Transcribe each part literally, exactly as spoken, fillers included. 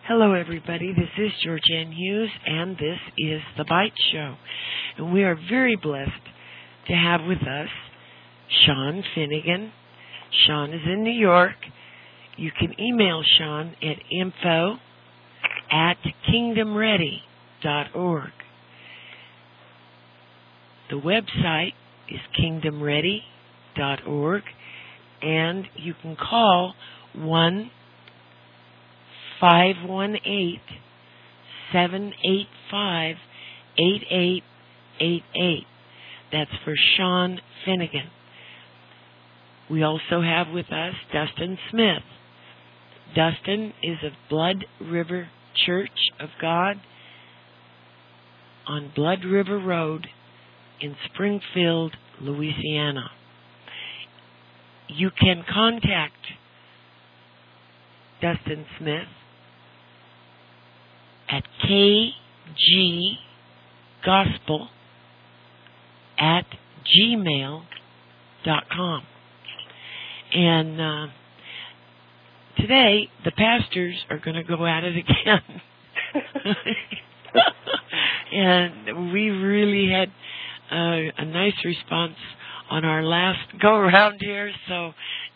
Hello, everybody. This is Georgianne Hughes, and this is The Bite Show. And we are very blessed to have with us Sean Finnegan. Sean is in New York. You can email Sean at info at kingdomready dot org. The website is kingdom ready dot org, and you can call one five one eight, seven eight five, eight eight eight eight. That's for Sean Finnegan. We also have with us Dustin Smith. Dustin is of Blood River Church of God on Blood River Road in Springfield, Louisiana. You can contact Dustin Smith at kggospel at gmail dot com. And uh, today, the pastors are going to go at it again. And we really had uh, a nice response on our last go-around here, so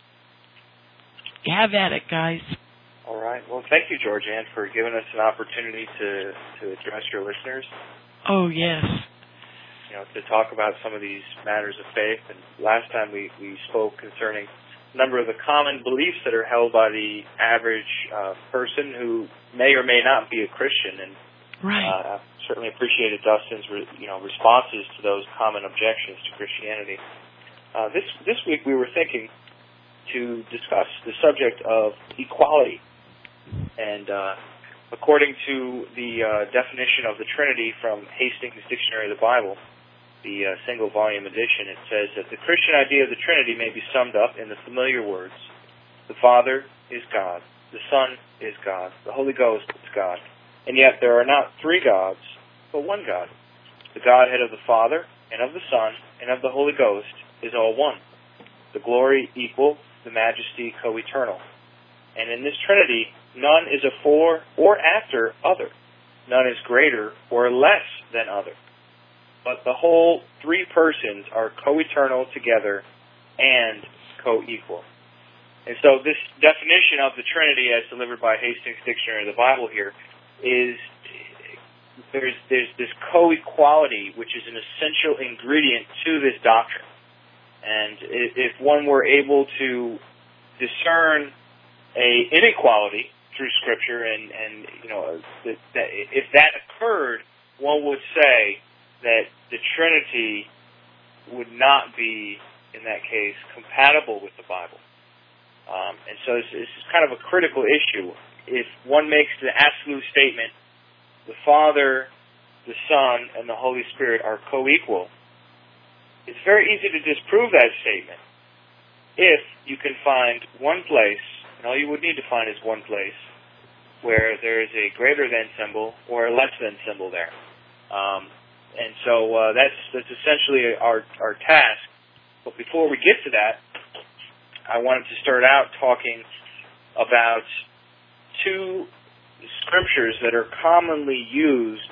have at it, guys. All right. Well, thank you, Georgianne, for giving us an opportunity to, to address your listeners. Oh, yes. You know, to talk about some of these matters of faith. And last time we, we spoke concerning a number of the common beliefs that are held by the average uh, person who may or may not be a Christian. And right. uh, I certainly appreciated Dustin's re, you know responses to those common objections to Christianity. Uh, this this week we were thinking to discuss the subject of equality. And uh, according to the uh, definition of the Trinity from Hastings Dictionary of the Bible, the uh, single-volume edition, it says that the Christian idea of the Trinity may be summed up in the familiar words: the Father is God, the Son is God, the Holy Ghost is God. And yet there are not three gods, but one God. The Godhead of the Father and of the Son and of the Holy Ghost is all one. The glory equal, the majesty co-eternal. And in this Trinity, none is afore or after other. None is greater or less than other. But the whole three persons are co-eternal together and co-equal. And so this definition of the Trinity as delivered by Hastings Dictionary of the Bible here is there's, there's this co-equality which is an essential ingredient to this doctrine. And if one were able to discern a inequality through Scripture, and, and you know, that, that if that occurred, one would say that the Trinity would not be, in that case, compatible with the Bible. Um, and so this, this is kind of a critical issue. If one makes the absolute statement, the Father, the Son, and the Holy Spirit are co-equal, it's very easy to disprove that statement if you can find one place, and all you would need to find is one place, where there is a greater than symbol or a less than symbol there. Um, and so uh, that's that's essentially our, our task. But before we get to that, I wanted to start out talking about two scriptures that are commonly used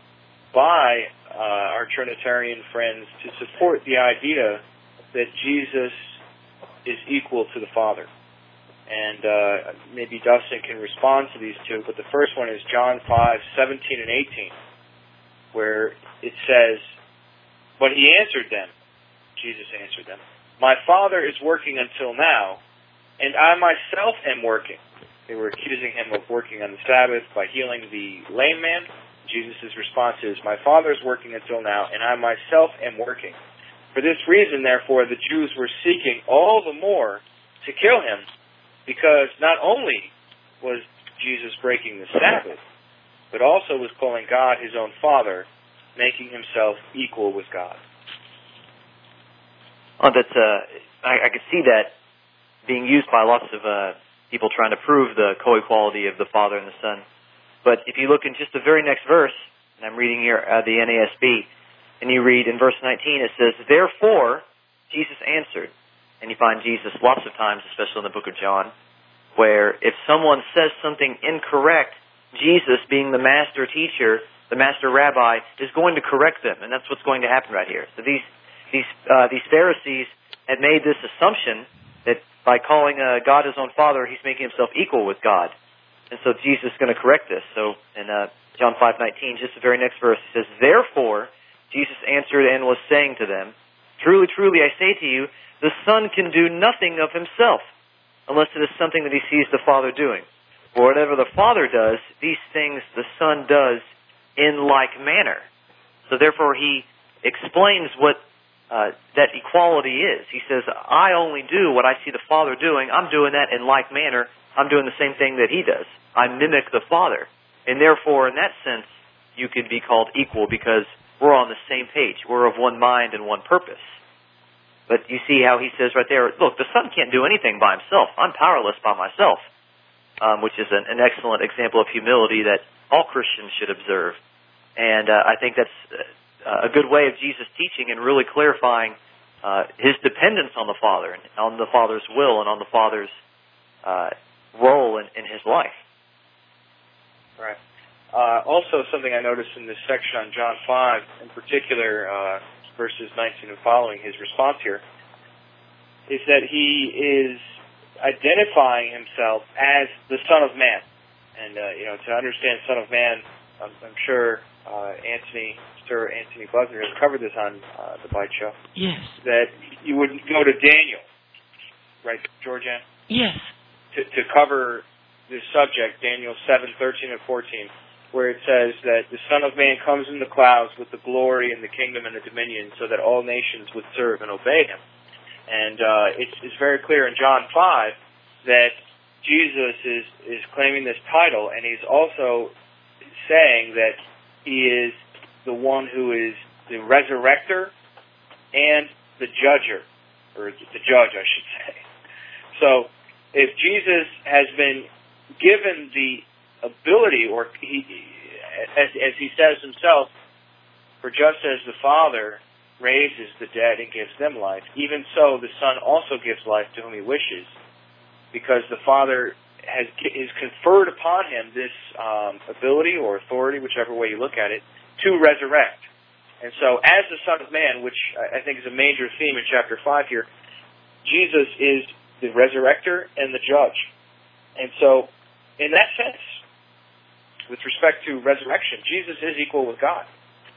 by uh, our Trinitarian friends to support the idea that Jesus is equal to the Father. And uh, maybe Dustin can respond to these two, but the first one is John five, seventeen and eighteen, where it says, "But he answered them," Jesus answered them, "My Father is working until now, and I myself am working." They were accusing him of working on the Sabbath by healing the lame man. Jesus' response is, "My Father is working until now, and I myself am working. For this reason, therefore, the Jews were seeking all the more to kill him, because not only was Jesus breaking the Sabbath, but also was calling God his own Father, making himself equal with God." Oh, that's, uh, I, I could see that being used by lots of uh, people trying to prove the co-equality of the Father and the Son. But if you look in just the very next verse, and I'm reading here uh, the N A S B, and you read in verse nineteen, it says, "Therefore, Jesus answered," and you find Jesus lots of times, especially in the book of John, where if someone says something incorrect, Jesus, being the master teacher, the master rabbi, is going to correct them, and that's what's going to happen right here. So these these uh, these Pharisees had made this assumption that by calling uh, God his own Father, he's making himself equal with God. And so Jesus is going to correct this. So in uh, John five nineteen, just the very next verse, he says, "Therefore, Jesus answered and was saying to them, Truly, truly, I say to you, the Son can do nothing of himself, unless it is something that he sees the Father doing. For whatever the Father does, these things the Son does in like manner." So therefore, he explains what uh, that equality is. He says, I only do what I see the Father doing. I'm doing that in like manner. I'm doing the same thing that he does. I mimic the Father. And therefore, in that sense, you could be called equal because we're on the same page. We're of one mind and one purpose. But you see how he says right there, look, the Son can't do anything by himself. I'm powerless by myself, um, which is an, an excellent example of humility that all Christians should observe. And uh, I think that's uh, a good way of Jesus teaching and really clarifying uh, his dependence on the Father, and on the Father's will, and on the Father's uh, role in, in his life. Right. Uh, also, something I noticed in this section on John five, in particular, uh, verses nineteen and following, his response here, is that he is identifying himself as the Son of Man. And, uh, you know, to understand Son of Man, I'm, I'm sure uh, Anthony, Sir Anthony Buzner has covered this on uh, the Bite Show. Yes. That you would go to Daniel, right, Georgianne? Yes. To, to cover this subject, Daniel seven, thirteen, and fourteen, where it says that the Son of Man comes in the clouds with the glory and the kingdom and the dominion so that all nations would serve and obey him. And uh, it's, it's very clear in John five that Jesus is, is claiming this title, and he's also saying that he is the one who is the resurrector and the judger, or the judge, I should say. So if Jesus has been given the ability, or he, as, as he says himself, for just as the Father raises the dead and gives them life, even so the Son also gives life to whom he wishes, because the Father has is conferred upon him this um, ability or authority, whichever way you look at it, to resurrect. And so as the Son of Man, which I think is a major theme in chapter five here, Jesus is the resurrector and the judge. And so in that sense, with respect to resurrection, Jesus is equal with God,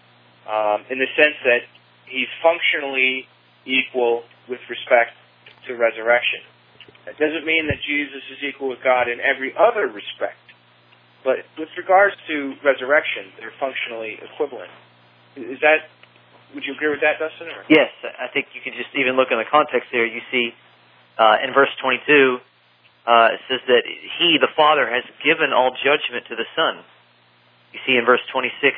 um, in the sense that he's functionally equal with respect to resurrection. That doesn't mean that Jesus is equal with God in every other respect, but with regards to resurrection, they're functionally equivalent. Is that, would you agree with that, Dustin? Or? Yes, I think you can just even look in the context there. You see uh, in verse twenty-two, Uh, it says that he, the Father, has given all judgment to the Son. You see in verse twenty-six,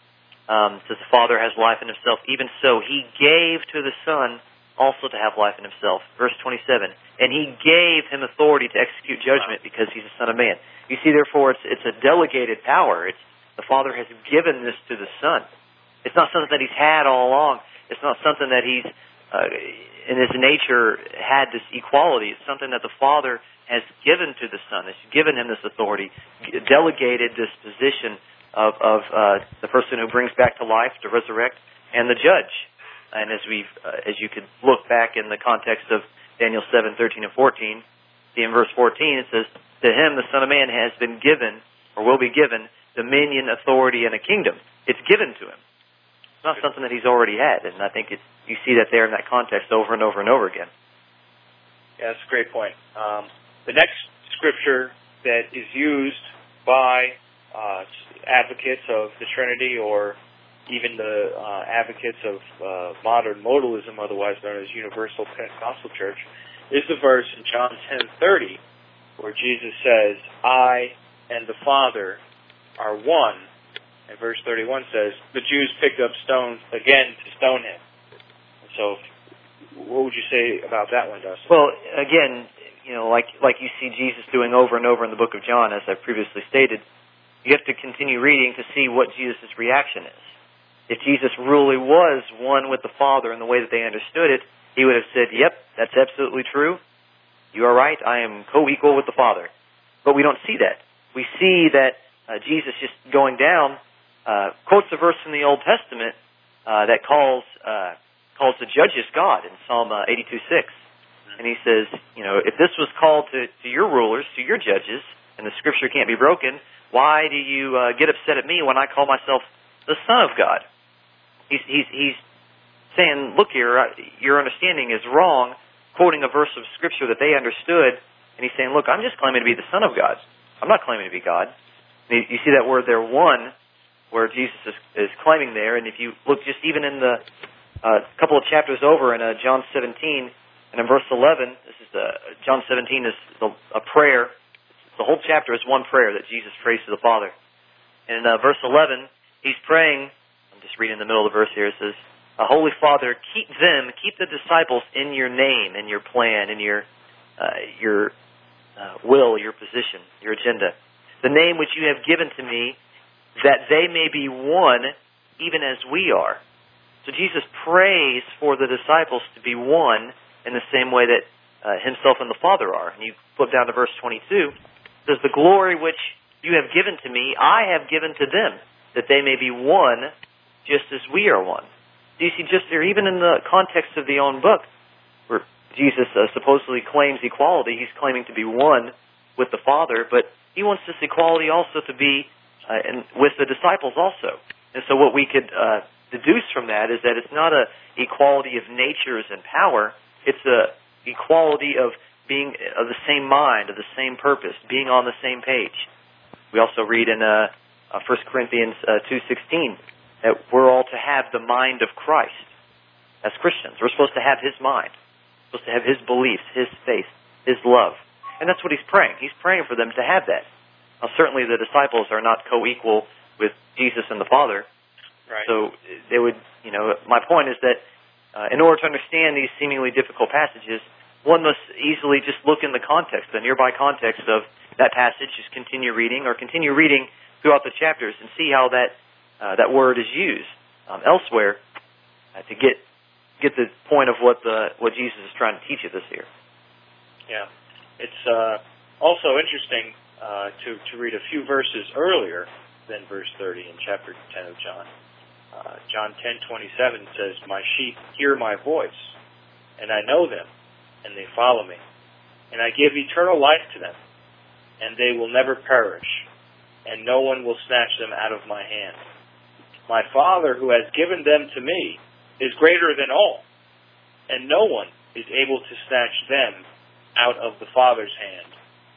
um, it says the Father has life in himself. Even so, he gave to the Son also to have life in himself. Verse twenty-seven, and he gave him authority to execute judgment because he's the Son of Man. You see, therefore, it's, it's a delegated power. It's the Father has given this to the Son. It's not something that he's had all along. It's not something that he's, uh, in his nature, had this equality. It's something that the Father has given to the Son, has given him this authority, delegated this position of, of uh, the person who brings back to life, to resurrect, and the judge. And as we, uh, as you could look back in the context of Daniel seven, thirteen, and fourteen, see in verse fourteen it says, to him the Son of Man has been given, or will be given, dominion, authority, and a kingdom. It's given to him. It's not something that he's already had, and I think it's, you see that there in that context over and over and over again. Yeah, that's a great point. Um, The next scripture that is used by uh, advocates of the Trinity, or even the uh, advocates of uh, modern modalism, otherwise known as Universal Pentecostal Church, is the verse in John ten thirty, where Jesus says, I and the Father are one. And verse thirty-one says, the Jews picked up stones again to stone him. And so, what would you say about that one, Dustin? Well, again, you know, like like you see Jesus doing over and over in the book of John, as I previously stated, you have to continue reading to see what Jesus' reaction is. If Jesus really was one with the Father in the way that they understood it, he would have said, yep, that's absolutely true. You are right, I am co-equal with the Father. But we don't see that. We see that uh, Jesus just going down uh, quotes a verse from the Old Testament uh, that calls uh, calls the judges God in Psalm uh, eighty-two six. And he says, you know, if this was called to, to your rulers, to your judges, and the Scripture can't be broken, why do you uh, get upset at me when I call myself the Son of God? He's, he's, he's saying, look here, your understanding is wrong, quoting a verse of Scripture that they understood, and he's saying, look, I'm just claiming to be the Son of God. I'm not claiming to be God. And you see that word there, one, where Jesus is, is claiming there, and if you look just even in the uh, couple of chapters over in uh, John seventeen, and in verse eleven, this is the, John seventeen is the, a prayer. The whole chapter is one prayer that Jesus prays to the Father. And in uh, verse eleven, he's praying, I'm just reading the middle of the verse here, it says, Holy Father, keep them, keep the disciples in your name, in your plan, in your uh, your uh, will, your position, your agenda. The name which you have given to me, that they may be one, even as we are. So Jesus prays for the disciples to be one in the same way that uh, himself and the Father are. And you flip down to verse twenty-two, it says, the glory which you have given to me, I have given to them, that they may be one, just as we are one. Do you see just there, even in the context of the own book, where Jesus uh, supposedly claims equality, he's claiming to be one with the Father, but he wants this equality also to be uh, in, with the disciples also. And so what we could uh, deduce from that is that it's not a equality of natures and power, it's a equality of being of the same mind, of the same purpose, being on the same page. We also read in uh, uh, First Corinthians uh, two sixteen that we're all to have the mind of Christ as Christians. We're supposed to have His mind, we're supposed to have His beliefs, His faith, His love. And that's what He's praying. He's praying for them to have that. Now, certainly the disciples are not co-equal with Jesus and the Father. Right. So they would, you know, my point is that Uh, in order to understand these seemingly difficult passages, one must easily just look in the context, the nearby context of that passage, just continue reading, or continue reading throughout the chapters and see how that uh, that word is used um, elsewhere uh, to get get the point of what the what Jesus is trying to teach us here. Yeah, it's uh, also interesting uh, to to read a few verses earlier than verse thirty in chapter ten of John. Uh, John ten twenty-seven says, my sheep hear my voice, and I know them, and they follow me. And I give eternal life to them, and they will never perish, and no one will snatch them out of my hand. My Father, who has given them to me, is greater than all, and no one is able to snatch them out of the Father's hand.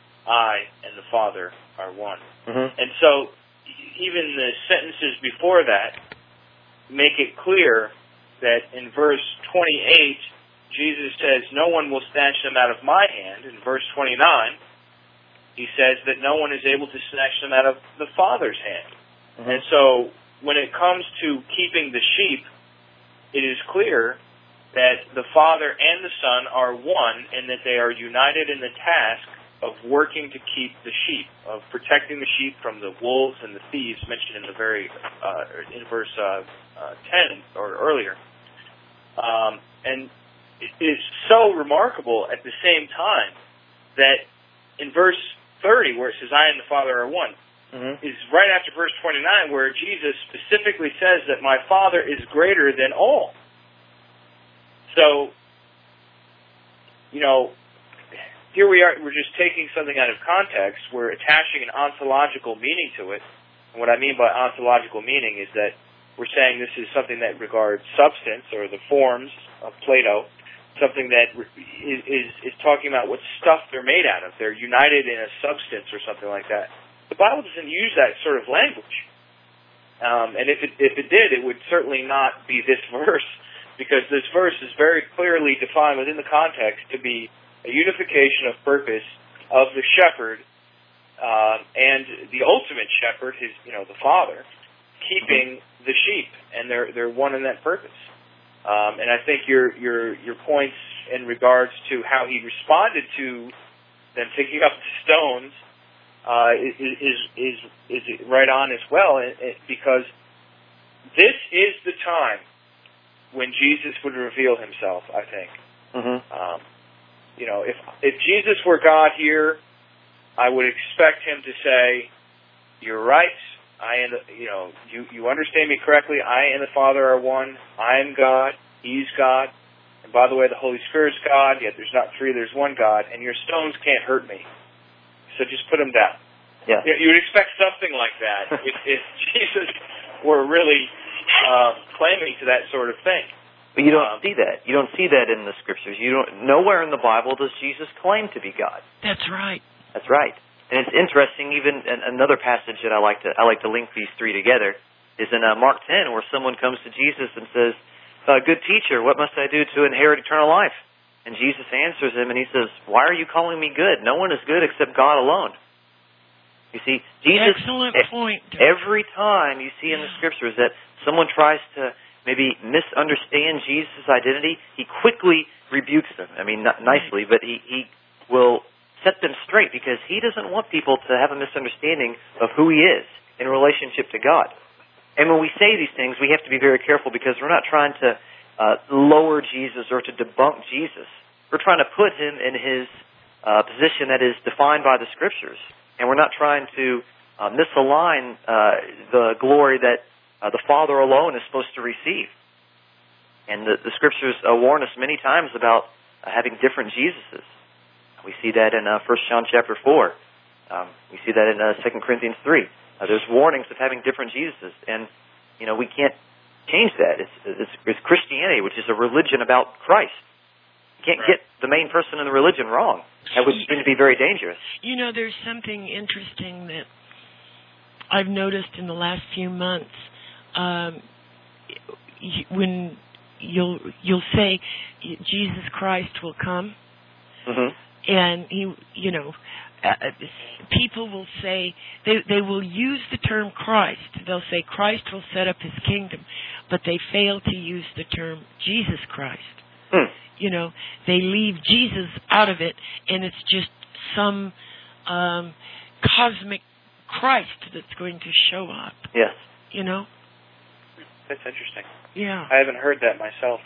I and the Father are one. Mm-hmm. And so, even the sentences before that make it clear that in verse twenty-eight, Jesus says, no one will snatch them out of my hand. In verse twenty-nine, he says that no one is able to snatch them out of the Father's hand. Mm-hmm. And so, when it comes to keeping the sheep, it is clear that the Father and the Son are one, and that they are united in the task of working to keep the sheep, of protecting the sheep from the wolves and the thieves mentioned in the very uh, in verse uh, uh, ten or earlier. Um, and it is so remarkable at the same time that in verse thirty, where it says, I and the Father are one, mm-hmm. is right after verse twenty-nine, where Jesus specifically says that my Father is greater than all. So, you know, here we are, we're just taking something out of context, we're attaching an ontological meaning to it. And what I mean by ontological meaning is that we're saying this is something that regards substance, or the forms of Plato, something that is, is, is talking about what stuff they're made out of. They're united in a substance or something like that. The Bible doesn't use that sort of language. Um, and if it, if it did, it would certainly not be this verse, because this verse is very clearly defined within the context to be a unification of purpose of the shepherd uh, and the ultimate shepherd, his, you know, the Father, keeping the sheep, and they're they're one in that purpose. Um, and I think your your your points in regards to how he responded to them picking up the stones uh, is is is is right on as well, because this is the time when Jesus would reveal himself, I think. Mm-hmm. Um, You know, if if Jesus were God here, I would expect him to say, you're right. I and the, you know, you, you understand me correctly. I and the Father are one. I am God. He's God. And by the way, the Holy Spirit's God. Yet there's not three. There's one God. And your stones can't hurt me. So just put them down. Yeah. You would expect something like that if, if Jesus were really um, claiming to that sort of thing. But you don't um, see that. You don't see that in the Scriptures. You don't. Nowhere in the Bible does Jesus claim to be God. That's right. That's right. And it's interesting. Even another passage that I like to I like to link these three together is in uh, Mark ten, where someone comes to Jesus and says, uh, "Good teacher, what must I do to inherit eternal life?" And Jesus answers him, and he says, "Why are you calling me good? No one is good except God alone." You see, Jesus, excellent point. Every time you see in the Scriptures that someone tries to maybe misunderstand Jesus' identity, he quickly rebukes them. I mean, not nicely, but he, he will set them straight because he doesn't want people to have a misunderstanding of who he is in relationship to God. And when we say these things, we have to be very careful because we're not trying to uh, lower Jesus or to debunk Jesus. We're trying to put him in his uh, position that is defined by the Scriptures. And we're not trying to uh, misalign uh, the glory that uh, the Father alone is supposed to receive. And the, the Scriptures uh, warn us many times about uh, having different Jesuses. We see that in uh, First John chapter four. Um, we see that in uh, Second Corinthians three. Uh, there's warnings of having different Jesuses. And, you know, we can't change that. It's, it's, it's Christianity, which is a religion about Christ. You can't get the main person in the religion wrong. That would seem to be very dangerous. You know, there's something interesting that I've noticed in the last few months. Um, when you'll you'll say Jesus Christ will come, mm-hmm. and he, you know, uh, people will say they they will use the term Christ. They'll say Christ will set up his kingdom, but they fail to use the term Jesus Christ. Hmm. You know, they leave Jesus out of it, and it's just some um, cosmic Christ that's going to show up. Yes. You know? That's interesting. Yeah. I haven't heard that myself.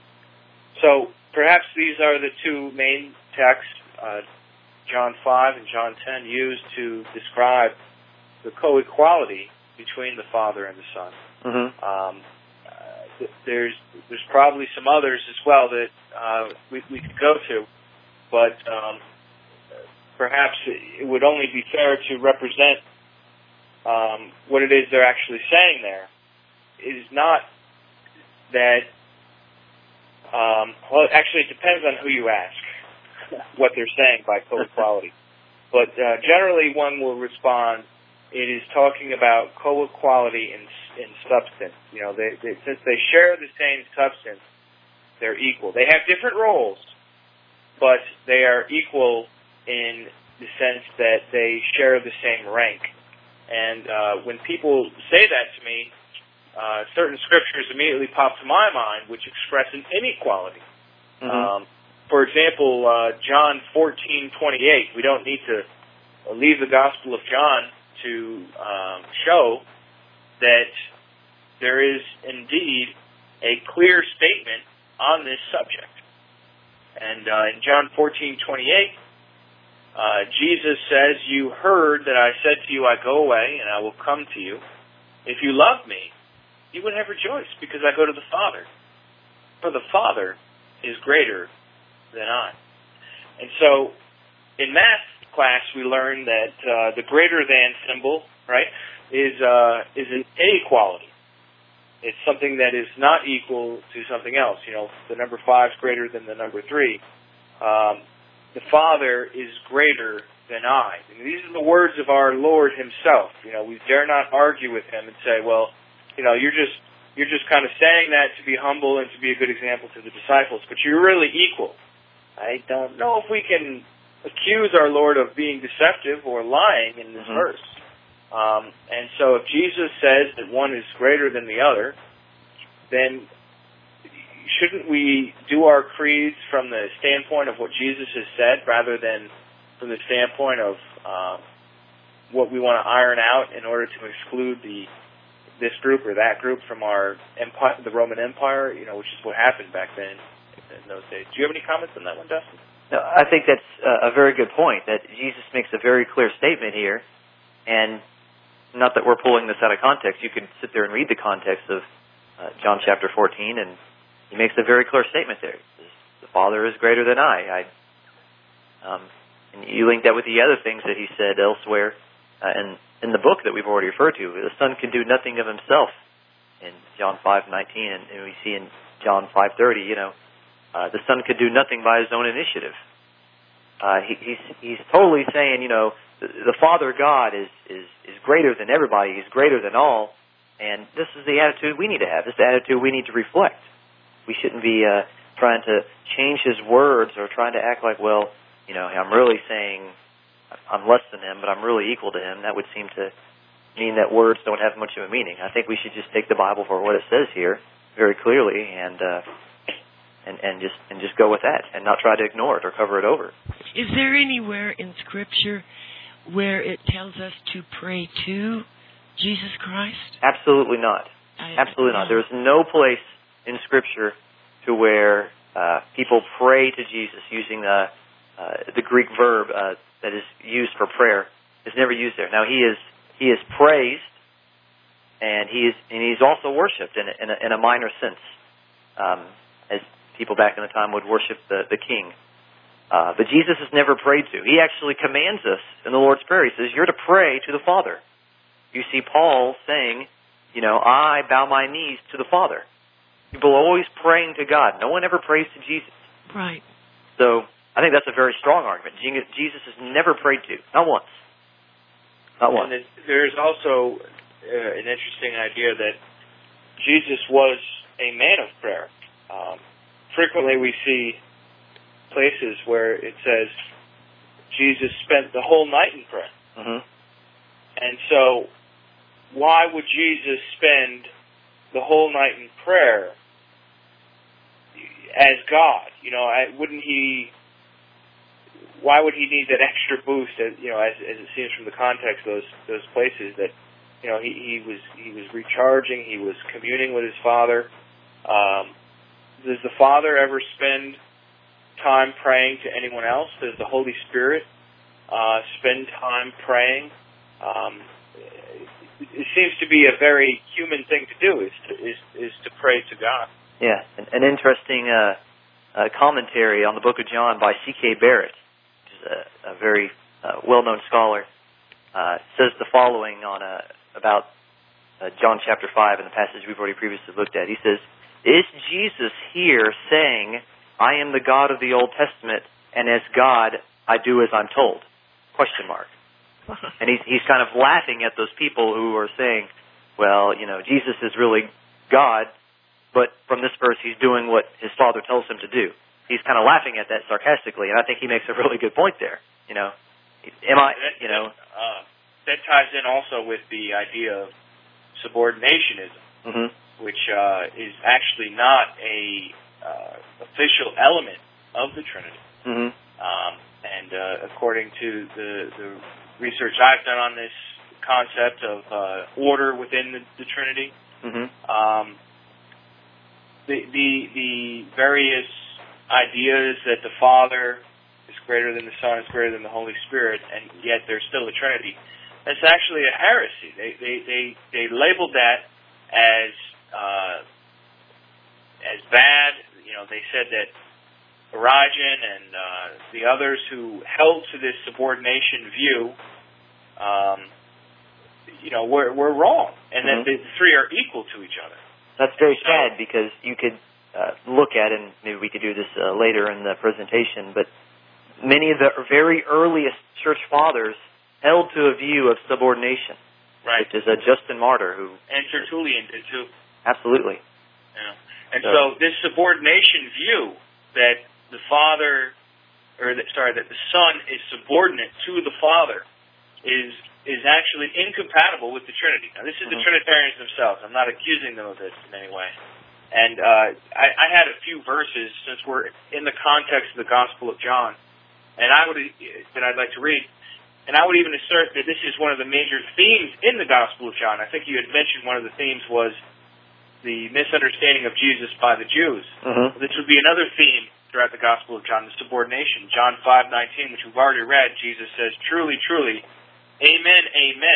So perhaps these are the two main texts, uh, John five and John ten, used to describe the co-equality between the Father and the Son. Mm-hmm. Um, There's there's probably some others as well that uh, we, we could go to, but um, perhaps it would only be fair to represent um, what it is they're actually saying there. It is not that, um, well, actually it depends on who you ask what they're saying by co-equality. But uh, generally one will respond, it is talking about co-equality in in substance. You know, they, they, since they share the same substance, they're equal. They have different roles, but they are equal in the sense that they share the same rank. And uh, when people say that to me, uh, certain scriptures immediately pop to my mind, which express an inequality. Mm-hmm. Um, for example, uh, John fourteen twenty-eight. We don't need to leave the Gospel of John to um, show that there is indeed a clear statement on this subject. And uh, in John fourteen twenty-eight, uh, Jesus says, "You heard that I said to you, I go away, and I will come to you. If you love me, you would have rejoiced, because I go to the Father. For the Father is greater than I." And so, in math class, we learned that uh, the greater than symbol, right, is uh, is an inequality. It's something that is not equal to something else. You know, the number five is greater than the number three. Um, the Father is greater than I. And these are the words of our Lord Himself. You know, we dare not argue with Him and say, well, you know, you're just you're just kind of saying that to be humble and to be a good example to the disciples, but you're really equal. I don't know if we can accuse our Lord of being deceptive or lying in this mm-hmm. verse. Um, and so if Jesus says that one is greater than the other, then shouldn't we do our creeds from the standpoint of what Jesus has said rather than from the standpoint of um, what we want to iron out in order to exclude the this group or that group from our empire, the Roman Empire, you know, which is what happened back then in those days. Do you have any comments on that one, Dustin? No, I think that's a very good point, that Jesus makes a very clear statement here, and not that we're pulling this out of context. You could sit there and read the context of uh, John chapter fourteen, and he makes a very clear statement there. He says, the Father is greater than I. I um, and you link that with the other things that he said elsewhere uh, in, in the book that we've already referred to. The Son can do nothing of himself in John five nineteen, and, and we see in John five thirty, you know, uh, the Son could do nothing by his own initiative. Uh, he, he's, he's totally saying, you know, the, the Father God is, is, is greater than everybody. He's greater than all. And this is the attitude we need to have. This is the attitude we need to reflect. We shouldn't be uh, trying to change his words or trying to act like, well, you know, I'm really saying I'm less than him, but I'm really equal to him. That would seem to mean that words don't have much of a meaning. I think we should just take the Bible for what it says here very clearly and uh, and, and just and just go with that and not try to ignore it or cover it over. Is there anywhere in Scripture where it tells us to pray to Jesus Christ? Absolutely not. I, Absolutely no. not. There's no place in Scripture to where uh, people pray to Jesus using the uh, the Greek verb uh, that is used for prayer. Is never used there. Now he is he is praised, and he is and he's also worshipped in a, in a, in a minor sense, um, as people back in the time would worship the the king. Uh, but Jesus is never prayed to. He actually commands us in the Lord's Prayer. He says, "You're to pray to the Father." You see Paul saying, "You know, I bow my knees to the Father." People are always praying to God. No one ever prays to Jesus. Right. So I think that's a very strong argument. Jesus is never prayed to. Not once. Not once. And there's also uh, an interesting idea that Jesus was a man of prayer. Um, frequently we see places where it says Jesus spent the whole night in prayer. Mm-hmm. And so why would Jesus spend the whole night in prayer as God? You know, I, wouldn't he, why would he need that extra boost, as, you know, as, as it seems from the context of those, those places that, you know, he, he was, he was recharging, he was communing with his Father. Um, does the Father ever spend time praying to anyone else? Does the Holy Spirit uh, spend time praying? Um, it seems to be a very human thing to do, is to, is, is to pray to God. Yeah, an, an interesting uh, uh, commentary on the Book of John by C K Barrett, which is a, a very uh, well-known scholar, uh, says the following on uh, about uh, John chapter five in the passage we've already previously looked at. He says, "Is Jesus here saying, 'I am the God of the Old Testament, and as God, I do as I'm told'?" Question mark. And he's he's kind of laughing at those people who are saying, well, you know, Jesus is really God, but from this verse he's doing what his Father tells him to do. He's kind of laughing at that sarcastically, and I think he makes a really good point there. You know, am I, that, you know... Uh, that ties in also with the idea of subordinationism, mm-hmm. which uh, is actually not a uh, official element of the Trinity. Mm-hmm. Um, and uh, according to the, the research I've done on this concept of uh, order within the, the Trinity, mm-hmm. um, the, the the various ideas that the Father is greater than the Son, is greater than the Holy Spirit, and yet there's still a Trinity. That's actually a heresy. They they they, they labeled that as uh, as bad. You know, they said that Origen and uh, the others who held to this subordination view, um, you know, were, were wrong, and mm-hmm. that the three are equal to each other. That's very so, sad, because you could uh, look at, and maybe we could do this uh, later in the presentation, but many of the very earliest church fathers held to a view of subordination, right? Which is a Justin Martyr who... And Tertullian did too. Absolutely. Yeah. And so, so this subordination view that the Father, or that, sorry, that the Son is subordinate to the Father is is actually incompatible with the Trinity. Now, this is mm-hmm. the Trinitarians themselves. I'm not accusing them of this in any way. And uh, I, I had a few verses, since we're in the context of the Gospel of John, and I would that I'd like to read. And I would even assert that this is one of the major themes in the Gospel of John. I think you had mentioned one of the themes was the misunderstanding of Jesus by the Jews. Mm-hmm. This would be another theme throughout the Gospel of John, the subordination. John five nineteen, which we've already read, Jesus says, "Truly, truly, amen, amen,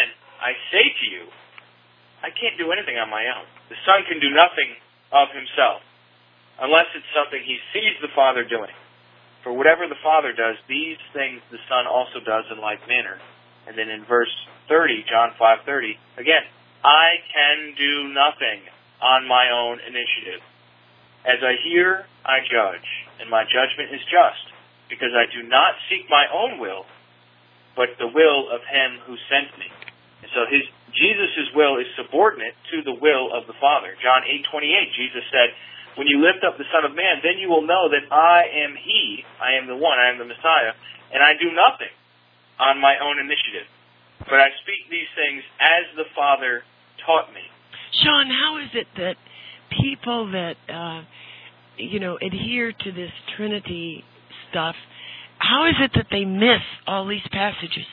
I say to you, I can't do anything on my own. The Son can do nothing of himself, unless it's something he sees the Father doing. For whatever the Father does, these things the Son also does in like manner. And then in verse thirty, John five thirty, again, I can do nothing on my own initiative. As I hear, I judge, and my judgment is just, because I do not seek my own will, but the will of him who sent me. And so his Jesus' will is subordinate to the will of the Father. John eight twenty-eight, Jesus said, when you lift up the Son of Man, then you will know that I am he, I am the one, I am the Messiah, and I do nothing on my own initiative. But I speak these things as the Father taught me. Sean, how is it that people that, uh, you know, adhere to this Trinity stuff, how is it that they miss all these passages?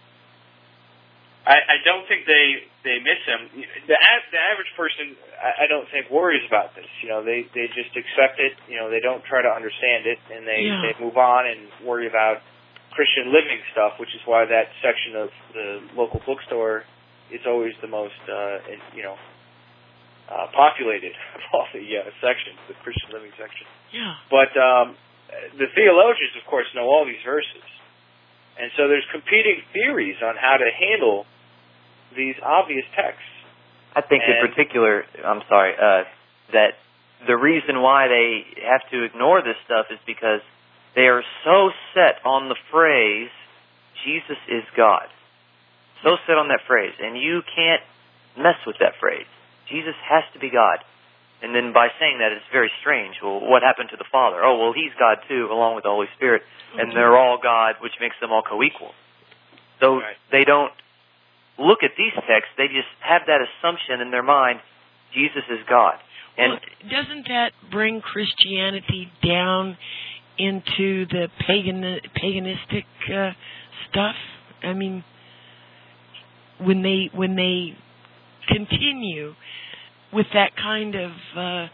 I, I don't think they, they miss them. The, the average person, I, I don't think, worries about this. You know, they, they just accept it. You know, they don't try to understand it, and they, yeah. they move on and worry about Christian living stuff, which is why that section of the local bookstore is always the most, uh, you know, uh, populated of all the uh, sections, the Christian living section. Yeah. But um, the theologians, of course, know all these verses. And so there's competing theories on how to handle these obvious texts. I think and in particular, I'm sorry, uh, that the reason why they have to ignore this stuff is because they are so set on the phrase, Jesus is God. So set on that phrase. And you can't mess with that phrase. Jesus has to be God. And then by saying that, it's very strange. Well, what happened to the Father? Oh, well, he's God too, along with the Holy Spirit. And they're all God, which makes them all co-equal. So right. They don't look at these texts. They just have that assumption in their mind, Jesus is God. And well, doesn't that bring Christianity down into the pagan paganistic uh, stuff? I mean, when they when they continue with that kind of uh,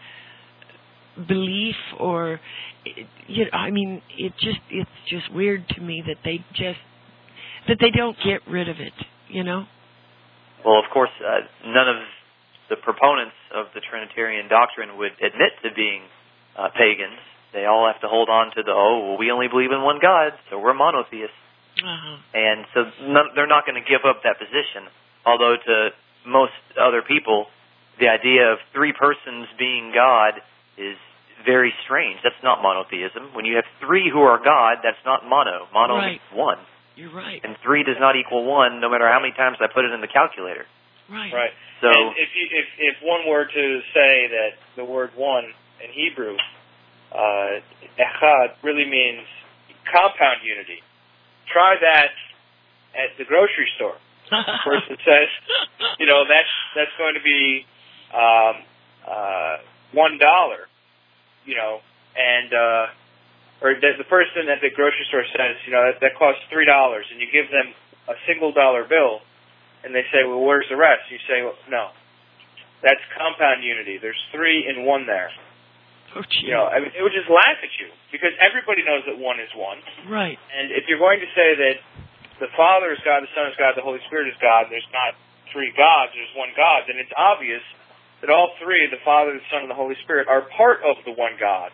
belief, or you know, I mean, it just it's just weird to me that they just that they don't get rid of it. You know. Well, of course, uh, none of the proponents of the Trinitarian doctrine would admit to being uh, pagans. They all have to hold on to the, oh, well, we only believe in one God, so we're monotheists. Uh-huh. And so none, they're not going to give up that position. Although to most other people, the idea of three persons being God is very strange. That's not monotheism. When you have three who are God, that's not mono. Mono right. means one. You're right. And three does not equal one, no matter how many times I put it in the calculator. Right. Right. So and if you, if if one were to say that the word one in Hebrew, uh, echad, really means compound unity. Try that at the grocery store. The person says, you know, that's that's going to be um, uh, one dollar, you know, and uh, or the, the person at the grocery store says, you know, that, that costs three dollars, and you give them a single dollar bill, and they say, well, where's the rest? You say, well, no, that's compound unity. There's three in one there. Oh, you know, I mean, it would just laugh at you because everybody knows that one is one. Right. And if you're going to say that the Father is God, the Son is God, the Holy Spirit is God, and there's not three gods, there's one God, then it's obvious that all three, the Father, the Son, and the Holy Spirit, are part of the one God.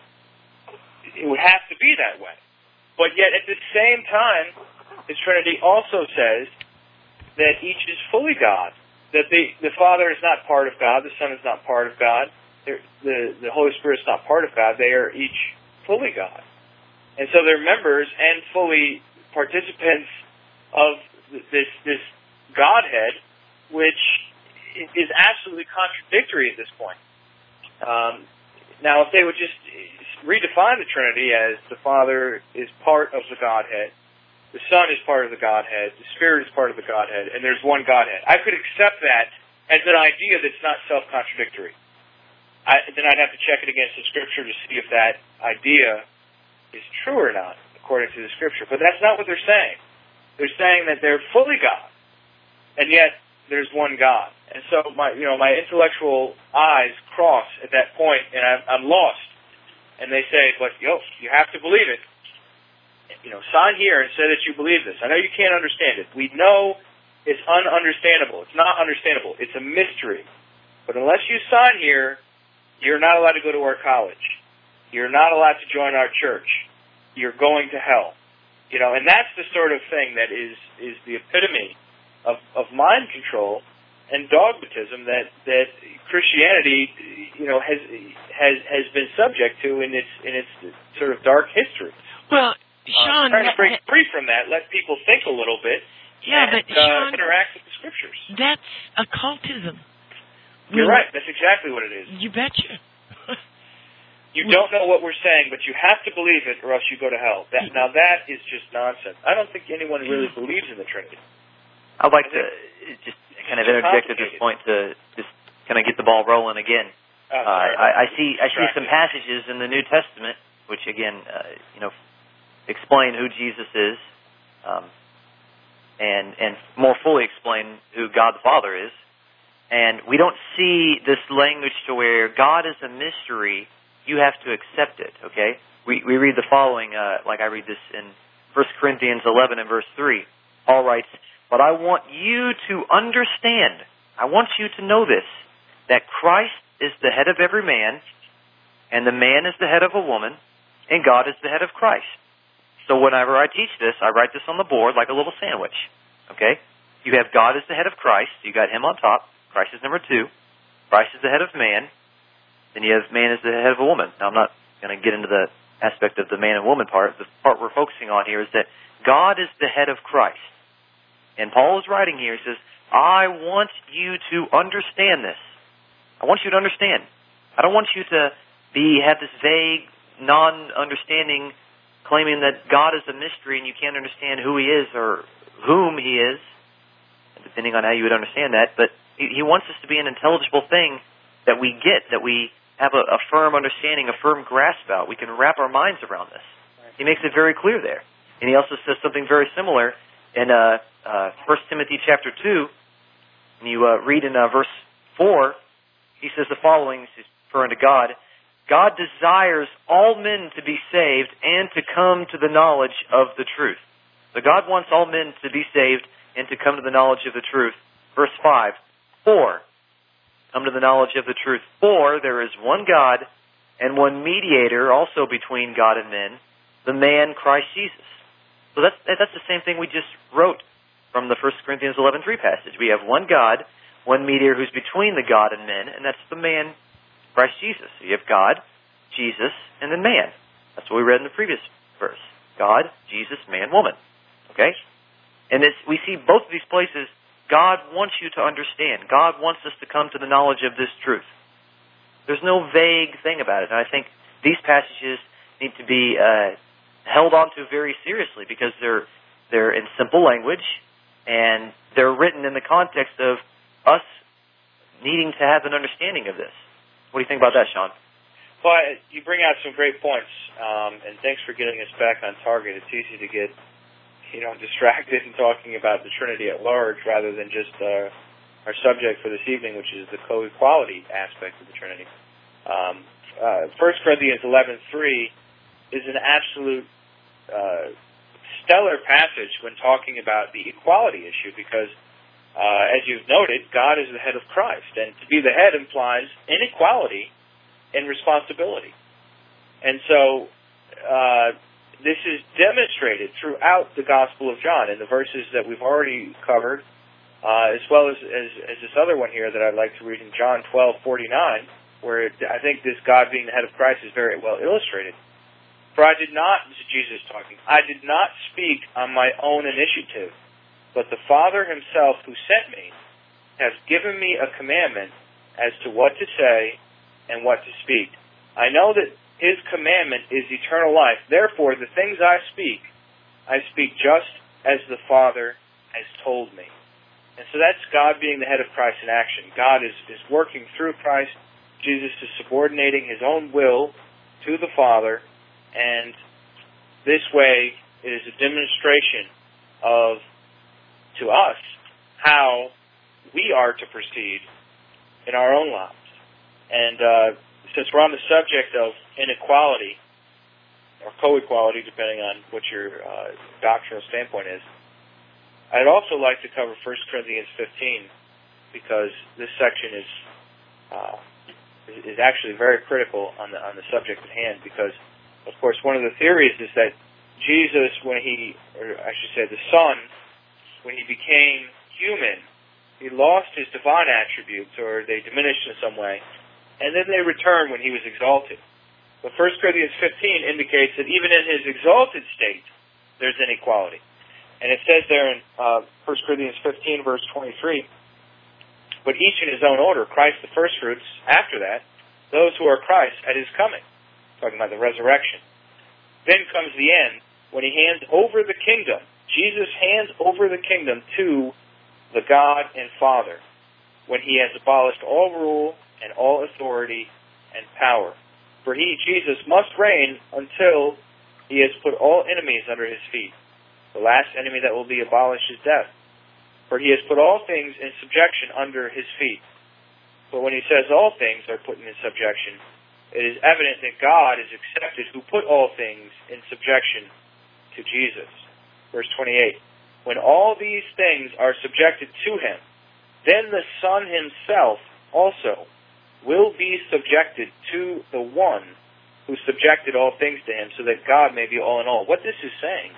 It would have to be that way. But yet, at the same time, the Trinity also says that each is fully God. That the, the Father is not part of God, the Son is not part of God, the, the Holy Spirit is not part of God. They are each fully God. And so they're members and fully participants of this this Godhead, which is absolutely contradictory at this point. Um, now, if they would just redefine the Trinity as the Father is part of the Godhead, the Son is part of the Godhead, the Spirit is part of the Godhead, and there's one Godhead, I could accept that as an idea that's not self-contradictory. I, then I'd have to check it against the Scripture to see if that idea is true or not, according to the Scripture. But that's not what they're saying. They're saying that they're fully God, and yet there's one God. And so my, you know, my intellectual eyes cross at that point, and I'm, I'm lost. And they say, but, yo, you have to believe it. You know, sign here and say that you believe this. I know you can't understand it. We know it's ununderstandable. It's not understandable. It's a mystery. But unless you sign here, you're not allowed to go to our college. You're not allowed to join our church. You're going to hell. You know, and that's the sort of thing that is, is the epitome of, of mind control and dogmatism that, that Christianity, you know, has has has been subject to in its in its sort of dark history. Well, Sean, uh, trying to break free from that, let people think a little bit, yeah, and but uh, Sean, interact with the scriptures. That's occultism. You're right. That's exactly what it is. You betcha. You don't know what we're saying, but you have to believe it, or else you go to hell. That, now that is just nonsense. I don't think anyone really believes in the Trinity. I'd like to just kind of interject at this point to just kind of get the ball rolling again. Oh, uh, I, I see I see some passages in the New Testament which, again, uh, you know, explain who Jesus is, um, and and more fully explain who God the Father is. And we don't see this language to where God is a mystery. You have to accept it. Okay, we we read the following, uh, like I read this in First Corinthians eleven and verse three. Paul writes, "But I want you to understand. I want you to know this, that Christ is the head of every man, and the man is the head of a woman, and God is the head of Christ." So whenever I teach this, I write this on the board like a little sandwich. Okay? You have God as the head of Christ. You got him on top. Christ is number two. Christ is the head of man. Then you have man as the head of a woman. Now, I'm not going to get into the aspect of the man and woman part. The part we're focusing on here is that God is the head of Christ. And Paul is writing here. He says, I want you to understand this. I want you to understand. I don't want you to be have this vague, non-understanding, claiming that God is a mystery and you can't understand who he is or whom he is, depending on how you would understand that. But he wants us to be an intelligible thing that we get, that we have a, a firm understanding, a firm grasp about. We can wrap our minds around this. He makes it very clear there. And he also says something very similar in uh, uh, First Timothy chapter two. And you uh, read in uh, verse four, he says the following, he's referring to God, God desires all men to be saved and to come to the knowledge of the truth. So God wants all men to be saved and to come to the knowledge of the truth. Verse five, for, come to the knowledge of the truth. For there is one God and one mediator also between God and men, the man Christ Jesus. So that's, that's the same thing we just wrote from the First Corinthians eleven three passage. We have one God, one mediator who's between the God and men, and that's the man Christ Jesus. So you have God, Jesus, and then man. That's what we read in the previous verse. God, Jesus, man, woman. Okay? And this, we see both of these places, God wants you to understand. God wants us to come to the knowledge of this truth. There's no vague thing about it. And I think these passages need to be uh, held on to very seriously because they're they're in simple language and they're written in the context of us needing to have an understanding of this. What do you think about that, Sean? Well, you bring out some great points, um, and thanks for getting us back on target. It's easy to get, you know, distracted in talking about the Trinity at large rather than just uh, our subject for this evening, which is the co-equality aspect of the Trinity. Um, uh, First Corinthians eleven three is an absolute uh, stellar passage when talking about the equality issue because, uh, as you've noted, God is the head of Christ, and to be the head implies inequality in responsibility. And so uh, this is demonstrated throughout the Gospel of John in the verses that we've already covered, uh, as well as, as, as this other one here that I'd like to read in John twelve forty-nine, where it, I think this God being the head of Christ is very well illustrated. For I did not, this is Jesus talking, I did not speak on my own initiative, but the Father himself who sent me has given me a commandment as to what to say and what to speak. I know that his commandment is eternal life. Therefore, the things I speak, I speak just as the Father has told me. And so that's God being the head of Christ in action. God is, is working through Christ. Jesus is subordinating his own will to the Father. And this way, it is a demonstration of, to us, how we are to proceed in our own lives. And uh, since we're on the subject of inequality, or co-equality, depending on what your uh, doctrinal standpoint is, I'd also like to cover First Corinthians fifteen, because this section is uh, is actually very critical on the on the subject at hand. Because, of course, one of the theories is that Jesus, when he, or I should say, the Son, when he became human, he lost his divine attributes, or they diminished in some way, and then they returned when he was exalted. But First Corinthians fifteen indicates that even in his exalted state, there's inequality. And it says there in uh, First Corinthians fifteen, verse twenty-three, but each in his own order, Christ the firstfruits, after that, those who are Christ at his coming, talking about the resurrection. Then comes the end, when he hands over the kingdom. Jesus hands over the kingdom to the God and Father, when he has abolished all rule and all authority and power. For he, Jesus, must reign until he has put all enemies under his feet. The last enemy that will be abolished is death. For he has put all things in subjection under his feet. But when he says all things are put in subjection, it is evident that God is accepted who put all things in subjection to Jesus. Verse twenty-eight, when all these things are subjected to him, then the Son himself also will be subjected to the one who subjected all things to him, so that God may be all in all. What this is saying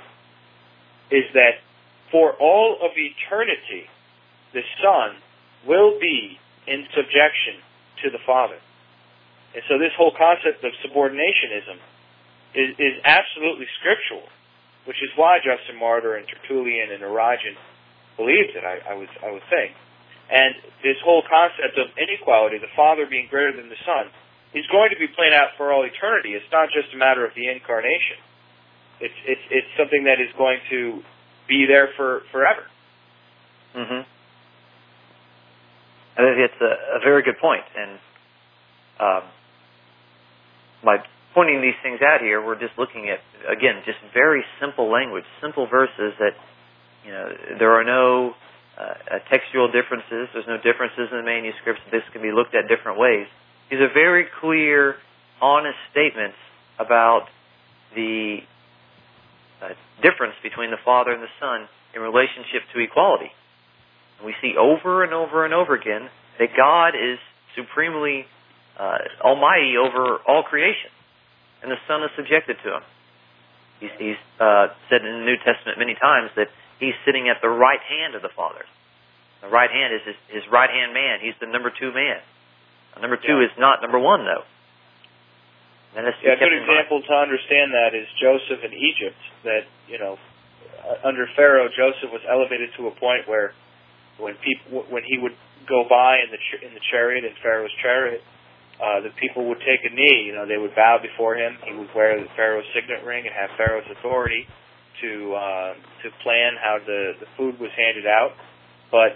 is that for all of eternity, the Son will be in subjection to the Father. And so this whole concept of subordinationism is, is absolutely scriptural, which is why Justin Martyr and Tertullian and Origen believed it, I, I, would, I would think. And this whole concept of inequality, the Father being greater than the Son, is going to be played out for all eternity. It's not just a matter of the incarnation. It's it's it's something that is going to be there for forever. Mm-hmm. I think it's a, a very good point. And um, by pointing these things out here, we're just looking at, again, just very simple language, simple verses that, you know, there are no uh, textual differences. There's no differences in the manuscripts. This can be looked at different ways. These are very clear, honest statements about the uh, difference between the Father and the Son in relationship to equality. And we see over and over and over again that God is supremely uh, almighty over all creation, and the Son is subjected to him. He's, he's uh, said in the New Testament many times that he's sitting at the right hand of the Father. The right hand is his, his right-hand man. He's the number two man. Number two yeah. is not number one, though. Yeah, a good example to understand that is Joseph in Egypt. That, you know, under Pharaoh, Joseph was elevated to a point where, when people, when he would go by in the in the chariot, in Pharaoh's chariot, uh, the people would take a knee. You know, they would bow before him. He would wear the Pharaoh's signet ring and have Pharaoh's authority to uh, to plan how the the food was handed out. But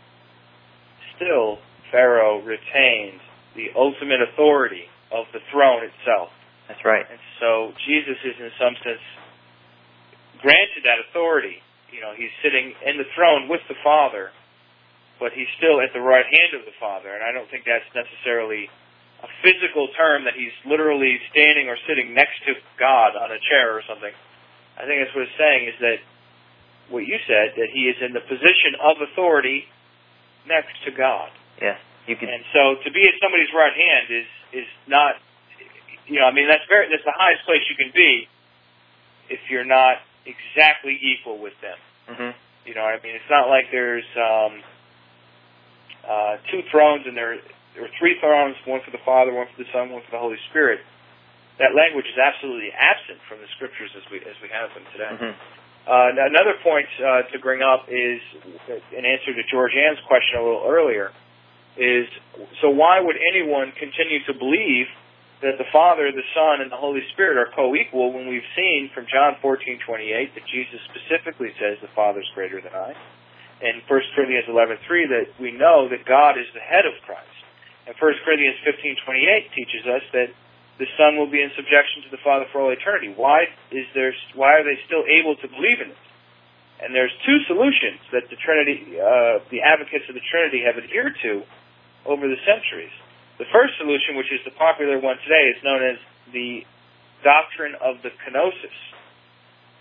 still, Pharaoh retained the ultimate authority of the throne itself. That's right. And so Jesus is in some sense granted that authority. You know, he's sitting in the throne with the Father, but he's still at the right hand of the Father. And I don't think that's necessarily a physical term that he's literally standing or sitting next to God on a chair or something. I think that's what it's saying, is that what you said, that he is in the position of authority next to God. Yes. You can... And so to be at somebody's right hand is is not, you know, I mean, that's very that's the highest place you can be if you're not exactly equal with them. Mm-hmm. You know what I mean? It's not like there's um, uh, two thrones and there, there are three thrones, one for the Father, one for the Son, one for the Holy Spirit. That language is absolutely absent from the Scriptures as we as we have them today. Mm-hmm. Uh, another point uh, to bring up is, in answer to George Ann's question a little earlier, is, so why would anyone continue to believe that the Father, the Son, and the Holy Spirit are co-equal when we've seen from John fourteen twenty-eight that Jesus specifically says the Father's greater than I, and First Corinthians eleven three that we know that God is the head of Christ, and First Corinthians fifteen twenty-eight teaches us that the Son will be in subjection to the Father for all eternity. Why is there? Why are they still able to believe in this? And there's two solutions that the Trinity, uh, the advocates of the Trinity, have adhered to over the centuries. The first solution, which is the popular one today, is known as the doctrine of the kenosis.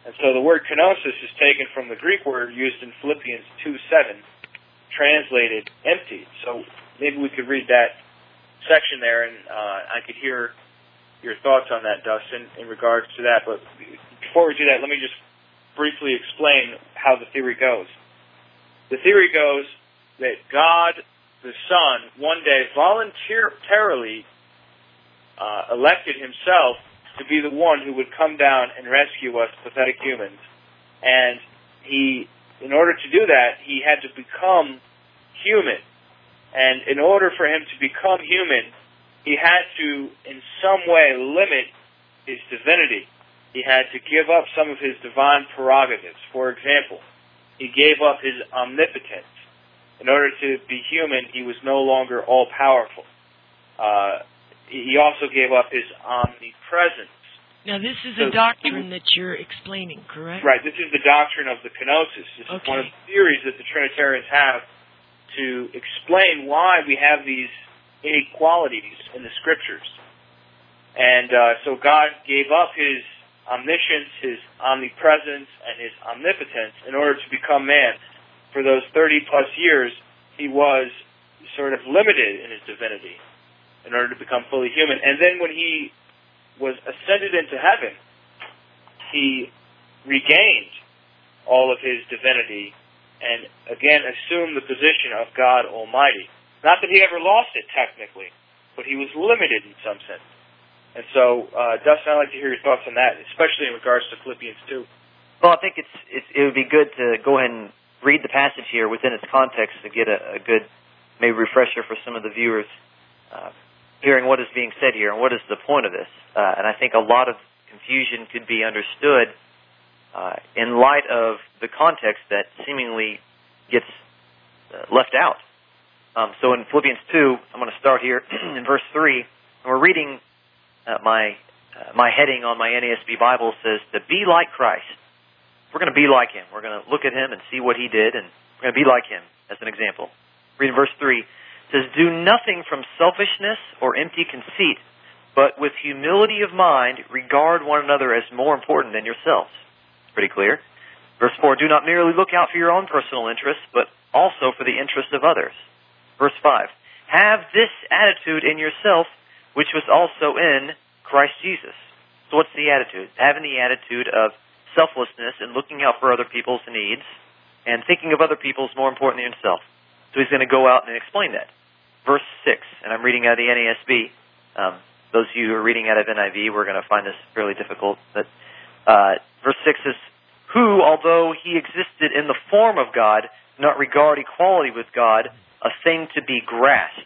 And so the word kenosis is taken from the Greek word used in Philippians two seven, translated empty. So maybe we could read that section there, and uh, I could hear your thoughts on that, Dustin, in regards to that. But before we do that, let me just briefly explain how the theory goes. The theory goes that God, the Son, one day voluntarily uh, elected himself to be the one who would come down and rescue us pathetic humans. And he, in order to do that, he had to become human. And in order for him to become human, he had to, in some way, limit his divinity. He had to give up some of his divine prerogatives. For example, he gave up his omnipotence. In order to be human, he was no longer all-powerful. Uh, he also gave up his omnipresence. Now, this is so, a doctrine that you're explaining, correct? Right. This is the doctrine of the kenosis. This okay. is one of the theories that the Trinitarians have to explain why we have these inequalities in the Scriptures. And uh, so God gave up his omniscience, his omnipresence, and his omnipotence in order to become man. For those thirty-plus years, he was sort of limited in his divinity in order to become fully human. And then when he was ascended into heaven, he regained all of his divinity and again assumed the position of God Almighty. Not that he ever lost it technically, but he was limited in some sense. And so, uh, Dustin, I'd like to hear your thoughts on that, especially in regards to Philippians two. Well, I think it's, it's it would be good to go ahead and read the passage here within its context to get a, a good maybe refresher for some of the viewers uh, hearing what is being said here and what is the point of this. Uh, and I think a lot of confusion could be understood uh, in light of the context that seemingly gets uh, left out. Um, so in Philippians two, I'm going to start here in verse three, and we're reading uh, my uh, my heading on my N A S B Bible says, to be like Christ. We're going to be like him. We're going to look at him and see what he did, and we're going to be like him as an example. Reading verse three, it says, do nothing from selfishness or empty conceit, but with humility of mind regard one another as more important than yourselves. Pretty clear. Verse four, do not merely look out for your own personal interests, but also for the interests of others. Verse five, have this attitude in yourself, which was also in Christ Jesus. So what's the attitude? Having the attitude of selflessness and looking out for other people's needs and thinking of other people is more important than yourself. So he's going to go out and explain that. Verse six, and I'm reading out of the N A S B. Um, those of you who are reading out of N I V, we're going to find this fairly difficult. But uh, verse six is, who, although he existed in the form of God, did not regard equality with God a thing to be grasped.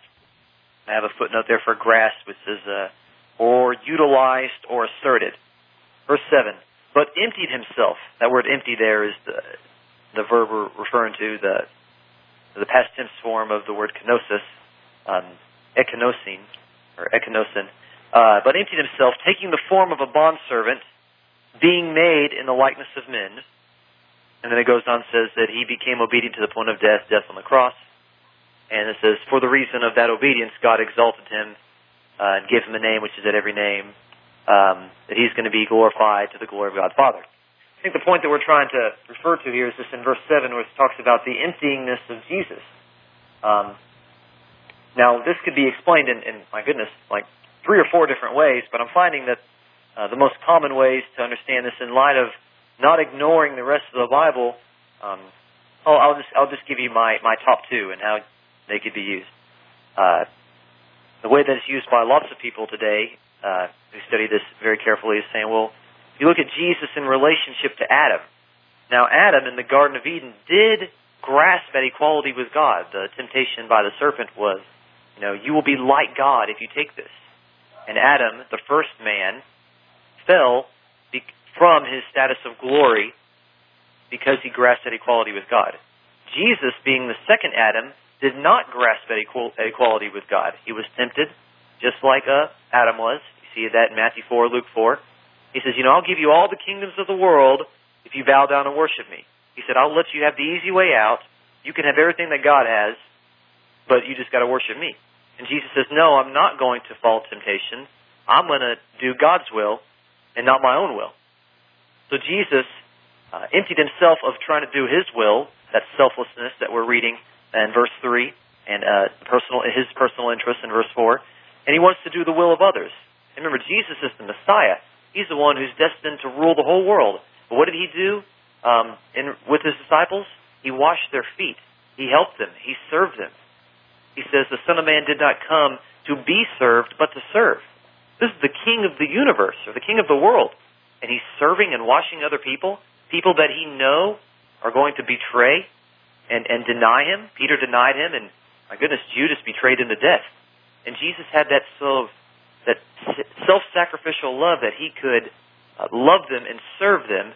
I have a footnote there for grasped, which is uh, or utilized or asserted. Verse seven, but emptied himself. That word empty there is the the verb we're referring to, the the past tense form of the word kenosis, um, ekinosin, or ekinosin. Uh, but emptied himself, taking the form of a bondservant, being made in the likeness of men. And then it goes on and says that he became obedient to the point of death, death on the cross. And it says, for the reason of that obedience, God exalted him uh, and gave him a name which is at every name, um, that he's going to be glorified to the glory of God Father. I think the point that we're trying to refer to here is this in verse seven, where it talks about the emptyingness of Jesus. Um, now, this could be explained in, in, my goodness, like three or four different ways, but I'm finding that uh, the most common ways to understand this in light of not ignoring the rest of the Bible, um, oh, I'll just I'll just give you my, my top two and how they could be used. Uh, the way that it's used by lots of people today uh, who study this very carefully is saying, well, you look at Jesus in relationship to Adam. Now, Adam in the Garden of Eden did grasp at equality with God. The temptation by the serpent was, you know, you will be like God if you take this. And Adam, the first man, fell from his status of glory because he grasped at equality with God. Jesus, being the second Adam, did not grasp at equality with God. He was tempted, just like uh, Adam was. You see that in Matthew four, Luke four. He says, you know, I'll give you all the kingdoms of the world if you bow down and worship me. He said, I'll let you have the easy way out. You can have everything that God has, but you just got to worship me. And Jesus says, no, I'm not going to fall temptation. I'm going to do God's will and not my own will. So Jesus uh, emptied himself of trying to do his will, that selflessness that we're reading in verse three, and uh, personal his personal interest in verse four, and he wants to do the will of others. And remember, Jesus is the Messiah. He's the one who's destined to rule the whole world. But what did he do um, in, with his disciples? He washed their feet. He helped them. He served them. He says, the Son of Man did not come to be served, but to serve. This is the King of the universe, or the King of the world. And he's serving and washing other people, people that he know are going to betray and, and deny him. Peter denied him, and my goodness, Judas betrayed him to death. And Jesus had that sort of, that self-sacrificial love that he could uh, love them and serve them,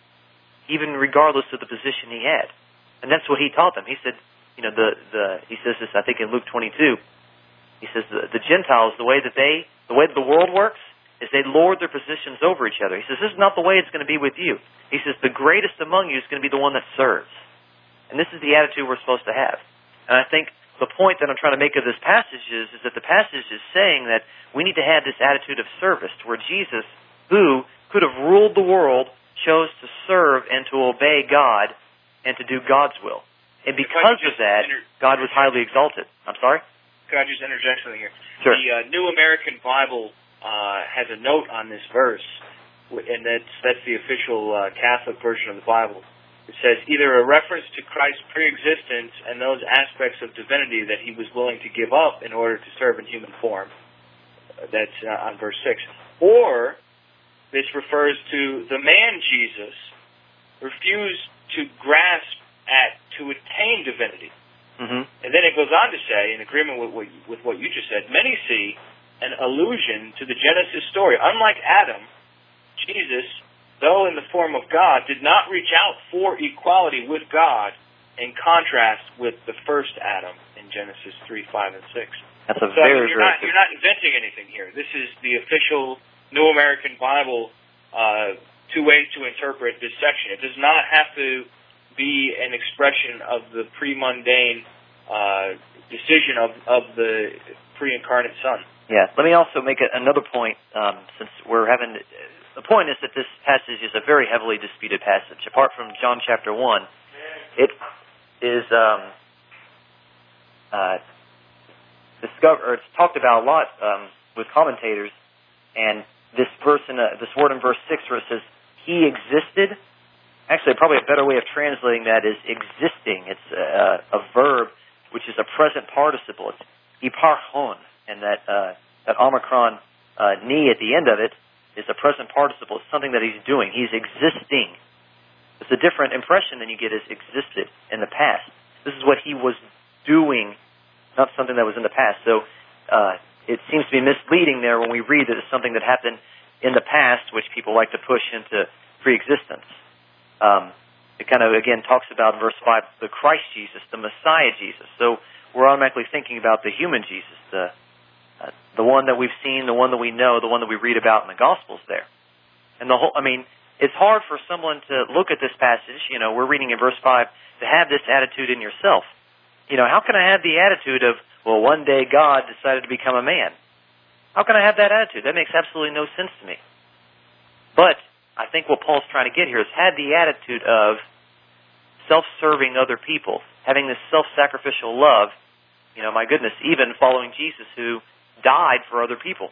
even regardless of the position he had. And that's what he taught them. He said, you know, the, the he says this, I think, in Luke twenty-two. He says the, the Gentiles, the way that they, the way that the world works, is they lord their positions over each other. He says, this is not the way it's going to be with you. He says, the greatest among you is going to be the one that serves. And this is the attitude we're supposed to have. And I think the point that I'm trying to make of this passage is, is that the passage is saying that we need to have this attitude of service, to where Jesus, who could have ruled the world, chose to serve and to obey God and to do God's will. And because of that, inter- God was highly exalted. I'm sorry? Could I just interject something here? Sure. The uh, New American Bible uh, has a note on this verse, and that's, that's the official uh, Catholic version of the Bible. It says, either a reference to Christ's preexistence and those aspects of divinity that he was willing to give up in order to serve in human form. That's uh, on verse six. Or this refers to the man Jesus refused to grasp at to attain divinity. Mm-hmm. And then it goes on to say, in agreement with what, with what you just said, many see an allusion to the Genesis story. Unlike Adam, Jesus, though in the form of God, did not reach out for equality with God, in contrast with the first Adam in Genesis three, five, and six. That's a so very, you're very not, you're not inventing anything here. This is the official New American Bible, uh, two ways to interpret this section. It does not have to be an expression of the pre-mundane uh, decision of, of the pre-incarnate Son. Yeah. Let me also make a, another point, um, since we're having... The point is that this passage is a very heavily disputed passage. Apart from John chapter one, it is um, uh, discovered, or it's talked about a lot um, with commentators, and this verse in uh, this word in verse six where it says, he existed. Actually, probably a better way of translating that is existing. It's a, a verb which is a present participle. It's iparchon, and that uh, that omicron uh, ni at the end of it is a present participle. It's something that he's doing. He's existing. It's a different impression than you get as existed in the past. This is what he was doing, not something that was in the past. So uh, it seems to be misleading there when we read that it's something that happened in the past, which people like to push into pre-existence. Um, it kind of, again, talks about in verse five, the Christ Jesus, the Messiah Jesus. So we're automatically thinking about the human Jesus, the uh, the one that we've seen, the one that we know, the one that we read about in the Gospels there. And the whole, I mean, it's hard for someone to look at this passage, you know, we're reading in verse five, to have this attitude in yourself. You know, how can I have the attitude of, well, one day God decided to become a man? How can I have that attitude? That makes absolutely no sense to me. But I think what Paul's trying to get here is have the attitude of self-serving other people, having this self-sacrificial love, you know, my goodness, even following Jesus who died for other people.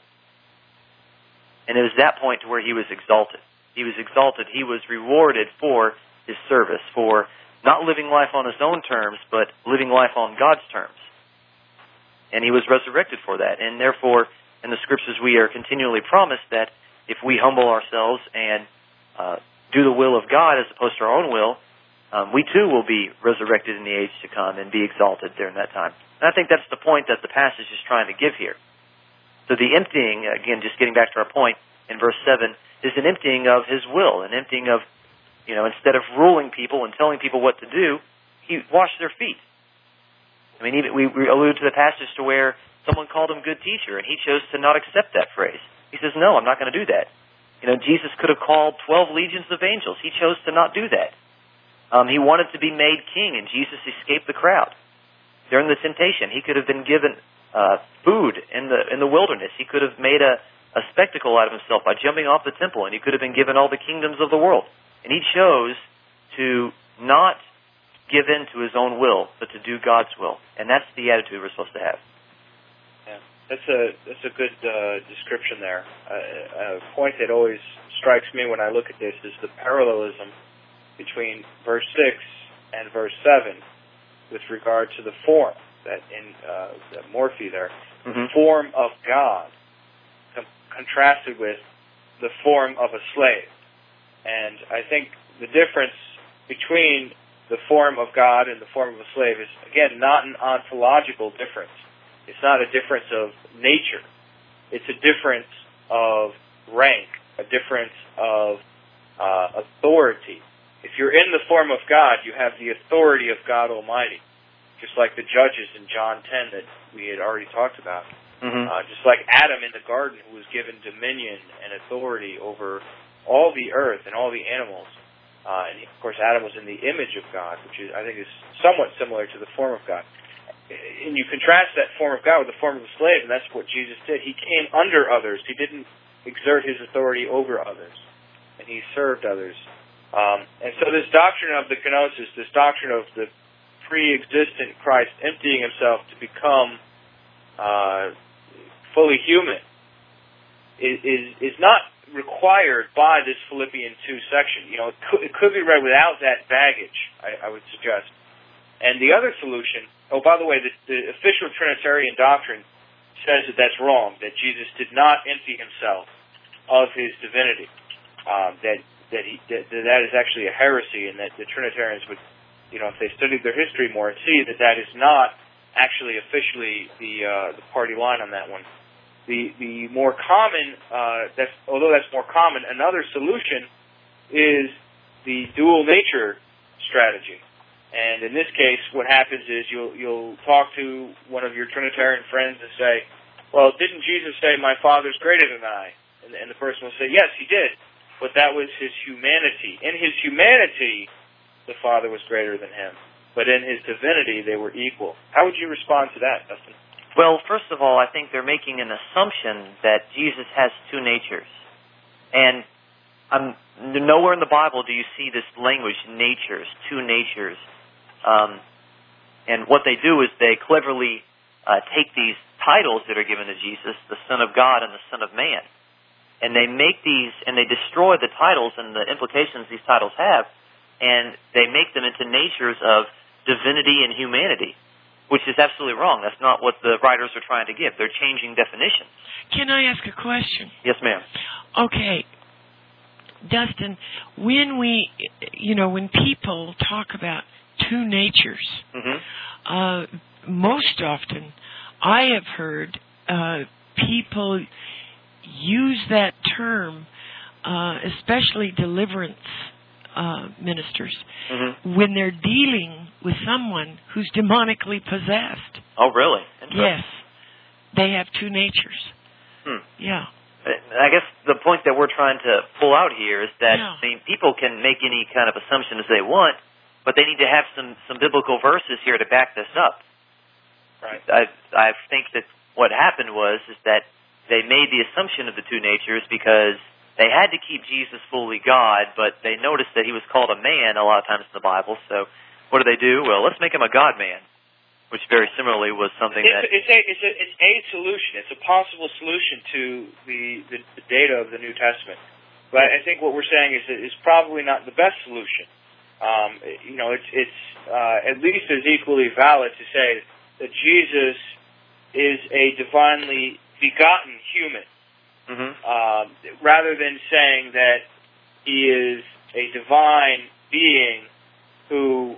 And it was that point to where he was exalted. He was exalted. He was rewarded for his service, for not living life on his own terms, but living life on God's terms. And he was resurrected for that. And therefore, in the Scriptures, we are continually promised that if we humble ourselves and uh, do the will of God as opposed to our own will, um, we too will be resurrected in the age to come and be exalted during that time. And I think that's the point that the passage is trying to give here. So the emptying, again, just getting back to our point in verse seven, is an emptying of his will, an emptying of, you know, instead of ruling people and telling people what to do, he washed their feet. I mean, even, we, we allude to the passage to where someone called him good teacher, and he chose to not accept that phrase. He says, no, I'm not going to do that. You know, Jesus could have called twelve legions of angels. He chose to not do that. Um, he wanted to be made king, and Jesus escaped the crowd. During the temptation, he could have been given uh, food in the in the wilderness. He could have made a, a spectacle out of himself by jumping off the temple, and he could have been given all the kingdoms of the world. And he chose to not give in to his own will, but to do God's will. And that's the attitude we're supposed to have. Yeah, that's a that's a good uh, description there. Uh, a point that always strikes me when I look at this is the parallelism between verse six and verse seven with regard to the form that in uh, the morphe there, mm-hmm. form of God com- contrasted with the form of a slave. And I think the difference between the form of God and the form of a slave is, again, not an ontological difference. It's not a difference of nature. It's a difference of rank, a difference of uh, authority. If you're in the form of God, you have the authority of God Almighty, just like the judges in John ten that we had already talked about. Mm-hmm. Uh, just like Adam in the garden, who was given dominion and authority over all the earth and all the animals. Uh, and of course, Adam was in the image of God, which is, I think is somewhat similar to the form of God. And you contrast that form of God with the form of a slave, and that's what Jesus did. He came under others. He didn't exert his authority over others, and he served others. Um, and so this doctrine of the kenosis, this doctrine of the pre-existent Christ emptying himself to become uh, fully human, is, is is not required by this Philippians two section. You know, it could, it could be read without that baggage, I, I would suggest. And the other solution, oh, by the way, the, the official Trinitarian doctrine says that that's wrong, that Jesus did not empty himself of his divinity, um, that that, he, that that is actually a heresy, and that the Trinitarians would, you know, if they studied their history more, see that that is not actually officially the uh, the party line on that one. The the more common, uh, that's although that's more common, another solution is the dual nature strategy. And in this case, what happens is you'll you'll talk to one of your Trinitarian friends and say, "Well, didn't Jesus say my Father's greater than I?" And, and the person will say, "Yes, he did, but that was his humanity. In his humanity, the Father was greater than him, but in his divinity, they were equal." How would you respond to that, Dustin? Well, first of all, I think they're making an assumption that Jesus has two natures. And um, nowhere in the Bible do you see this language, natures, two natures. Um, and what they do is they cleverly uh, take these titles that are given to Jesus, the Son of God and the Son of Man, and they make these, and they destroy the titles and the implications these titles have, and they make them into natures of divinity and humanity, which is absolutely wrong. That's not what the writers are trying to give. They're changing definitions. Can I ask a question? Yes, ma'am. Okay. Dustin, when we, you know, when people talk about two natures, mm-hmm. uh, most often I have heard uh, people use that term, uh, especially deliverance uh, ministers, mm-hmm. when they're dealing with someone who's demonically possessed. Oh, really? Yes. They have two natures. Hmm. Yeah. I guess the point that we're trying to pull out here is that yeah. I mean, people can make any kind of assumption as they want, but they need to have some, some biblical verses here to back this up. Right. I I think that what happened was is that they made the assumption of the two natures because they had to keep Jesus fully God, but they noticed that he was called a man a lot of times in the Bible. So what do they do? Well, let's make him a God-man, which very similarly was something it's, that... It's a, it's, a, it's a solution. It's a possible solution to the, the, the data of the New Testament. But I think what we're saying is that it's probably not the best solution. Um, you know, it's, it's uh, at least as equally valid to say that Jesus is a divinely begotten human, mm-hmm. uh, rather than saying that he is a divine being who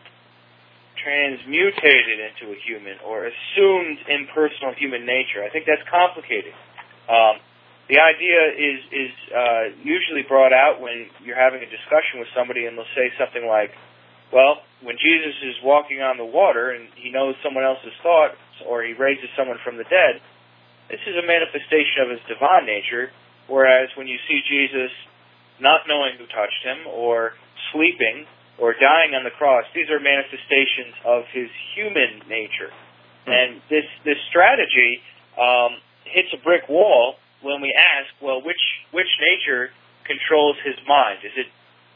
transmutated into a human or assumed impersonal human nature. I think that's complicated. Um, the idea is is uh, usually brought out when you're having a discussion with somebody and they'll say something like, well, when Jesus is walking on the water and he knows someone else's thoughts or he raises someone from the dead, this is a manifestation of his divine nature, whereas when you see Jesus not knowing who touched him or sleeping or dying on the cross, these are manifestations of his human nature. Mm. And this this strategy um, hits a brick wall when we ask, well, which which nature controls his mind? Is it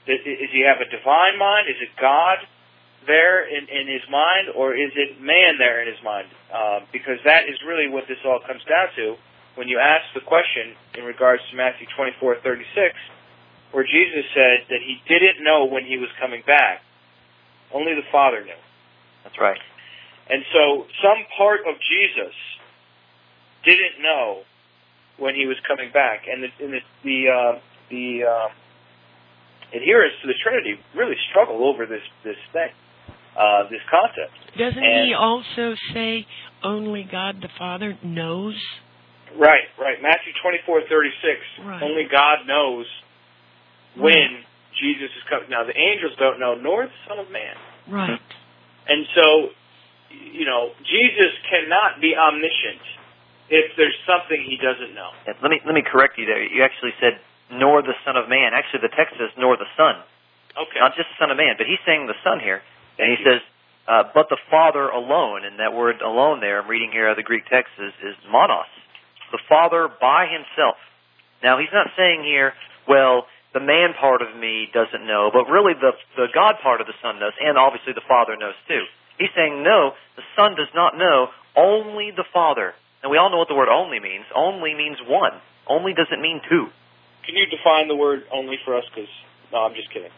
Is he have a divine mind? Is it God there in, in his mind, or is it man there in his mind? Uh, because that is really what this all comes down to when you ask the question in regards to Matthew twenty-four thirty-six, where Jesus said that he didn't know when he was coming back. Only the Father knew. That's right. And so some part of Jesus didn't know when he was coming back. And the, and the, the, uh, the uh, adherents to the Trinity really struggle over this, this thing, uh, this concept. Doesn't and, he also say only God the Father knows? Right, right. Matthew twenty-four thirty-six. Right. Only God knows when Jesus is coming. Now, the angels don't know, nor the Son of Man. Right. And so, you know, Jesus cannot be omniscient if there's something he doesn't know. Yeah, let me let me correct you there. You actually said, nor the Son of Man. Actually, the text says, nor the Son. Okay. Not just the Son of Man, but he's saying the Son here. And Thank he you. says, uh, but the Father alone. And that word alone there, I'm reading here out of the Greek text, is, is monos. The Father by himself. Now, he's not saying here, well, the man part of me doesn't know, but really the, the God part of the Son knows, and obviously the Father knows too. He's saying, no, the Son does not know, only the Father. And we all know what the word only means. Only means one. Only doesn't mean two. Can you define the word only for us? Because, no, I'm just kidding.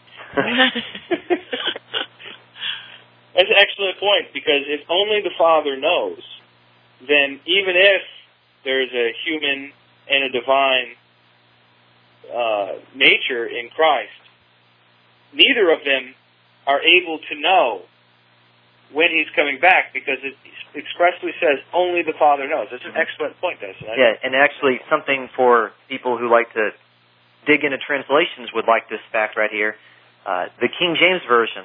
That's an excellent point, because if only the Father knows, then even if there's a human and a divine uh, nature in Christ, neither of them are able to know when he's coming back, because it expressly says only the Father knows. That's an excellent point, Dustin. Yeah, and actually something for people who like to dig into translations would like this fact right here. Uh, the King James Version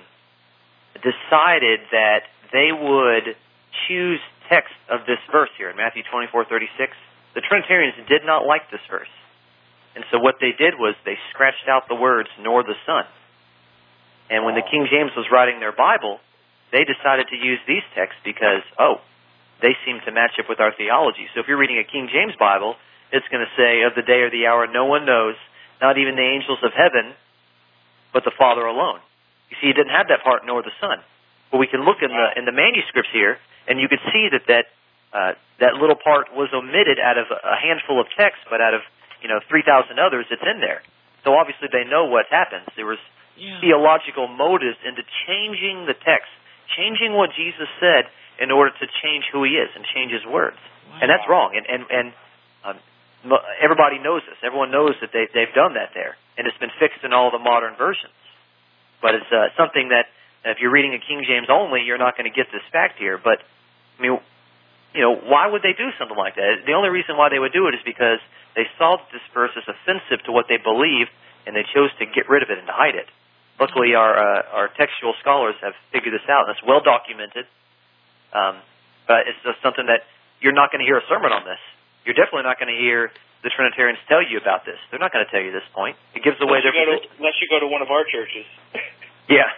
decided that they would choose text of this verse here in Matthew twenty-four thirty-six. The Trinitarians did not like this verse. And so what they did was they scratched out the words, nor the Son. And when the King James was writing their Bible, they decided to use these texts because, oh, they seem to match up with our theology. So if you're reading a King James Bible, it's going to say, of the day or the hour no one knows, not even the angels of heaven, but the Father alone. You see, it didn't have that part, nor the Son. But we can look in the in the manuscripts here, and you can see that that, uh, that little part was omitted out of a handful of texts, but out of, you know, three thousand others, it's in there. So obviously they know what happens. There was yeah. theological motives into changing the text, changing what Jesus said in order to change who he is and change his words. Wow. And that's wrong. And and, and um, everybody knows this. Everyone knows that they, they've done that there. And it's been fixed in all the modern versions. But it's uh, something that, if you're reading a King James only, you're not going to get this fact here. But, I mean, you know, why would they do something like that? The only reason why they would do it is because they saw that this verse is offensive to what they believe, and they chose to get rid of it and to hide it. Luckily, our uh, our textual scholars have figured this out, and it's well documented. Um, but it's just something that you're not going to hear a sermon on this. You're definitely not going to hear the Trinitarians tell you about this. They're not going to tell you this point. It gives away their position. To, unless you go to one of our churches. Yeah.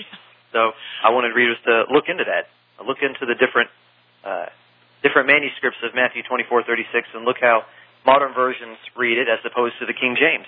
So I wanted readers to look into that. Look into the different uh, different manuscripts of Matthew twenty-four thirty-six and look how modern versions read it as opposed to the King James.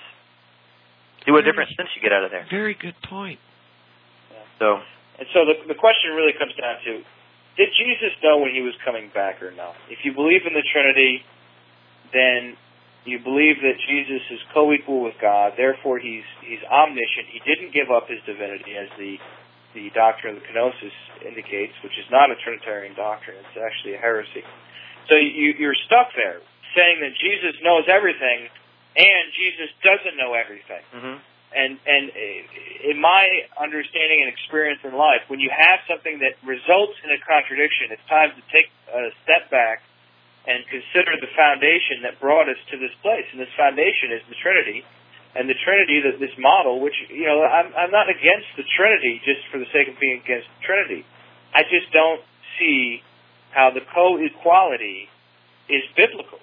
See what different sense you get out of there. Very good point. Yeah. So, and so the, the question really comes down to, did Jesus know when he was coming back or not? If you believe in the Trinity, then you believe that Jesus is co-equal with God, therefore he's he's omniscient. He didn't give up his divinity, as the the doctrine of the kenosis indicates, which is not a Trinitarian doctrine. It's actually a heresy. So you, you're stuck there, saying that Jesus knows everything, and Jesus doesn't know everything. Mm-hmm. And and in my understanding and experience in life, when you have something that results in a contradiction, it's time to take a step back and consider the foundation that brought us to this place. And this foundation is the Trinity. And the Trinity, this model, which, you know, I'm, I'm not against the Trinity just for the sake of being against the Trinity. I just don't see how the co-equality is biblical.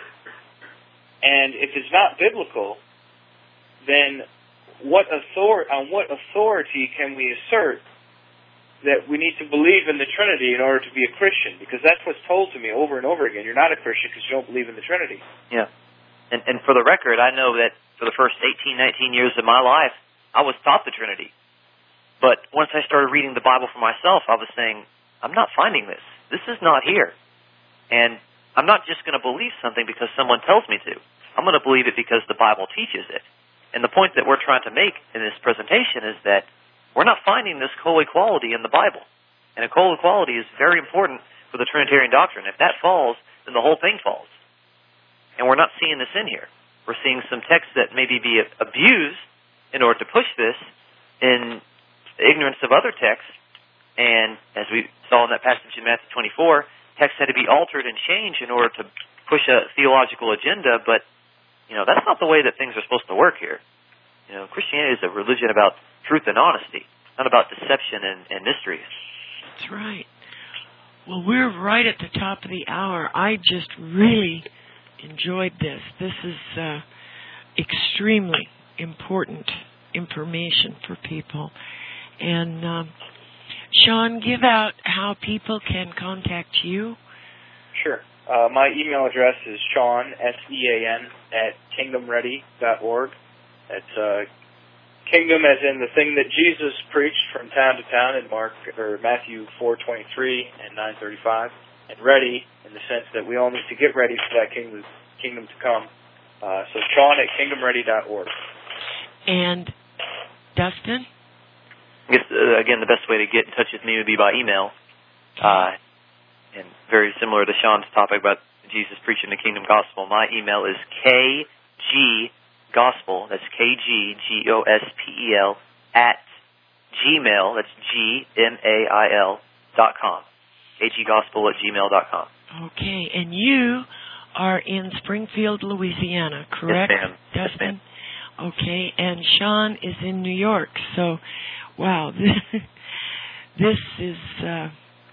And if it's not biblical, then what author- on what authority can we assert that we need to believe in the Trinity in order to be a Christian? Because that's what's told to me over and over again. You're not a Christian because you don't believe in the Trinity. Yeah. And and for the record, I know that for the first eighteen, nineteen years of my life, I was taught the Trinity. But once I started reading the Bible for myself, I was saying, I'm not finding this. This is not here. And I'm not just going to believe something because someone tells me to. I'm going to believe it because the Bible teaches it. And the point that we're trying to make in this presentation is that we're not finding this co-equality in the Bible. And a co-equality is very important for the Trinitarian doctrine. If that falls, then the whole thing falls. And we're not seeing this in here. We're seeing some texts that maybe be abused in order to push this in ignorance of other texts. And as we saw in that passage in Matthew twenty-four, texts had to be altered and changed in order to push a theological agenda. But, you know, that's not the way that things are supposed to work here. You know, Christianity is a religion about truth and honesty, not about deception and, and mysteries. That's right. Well, we're right at the top of the hour. I just really enjoyed this. This is uh, extremely important information for people. And, um, Sean, give out how people can contact you. Sure. Uh, my email address is Sean, S E A N, at kingdom ready dot org. That's uh, kingdom as in the thing that Jesus preached from town to town in Mark or Matthew four twenty-three and nine thirty-five, and ready in the sense that we all need to get ready for that kingdom kingdom to come. Uh, so Sean at kingdom ready dot org. And Dustin? I guess, uh, again, the best way to get in touch with me would be by email. Uh, and very similar to Sean's topic about Jesus preaching the kingdom gospel, my email is kggospel, that's K G G O S P E L, at gmail, that's G M A I L, dot com. kggospel at gmail dot com. Okay, and you are in Springfield, Louisiana, correct? Yes, ma'am. Dustin? Yes, ma'am. Okay, and Sean is in New York, so, wow, this, this is uh,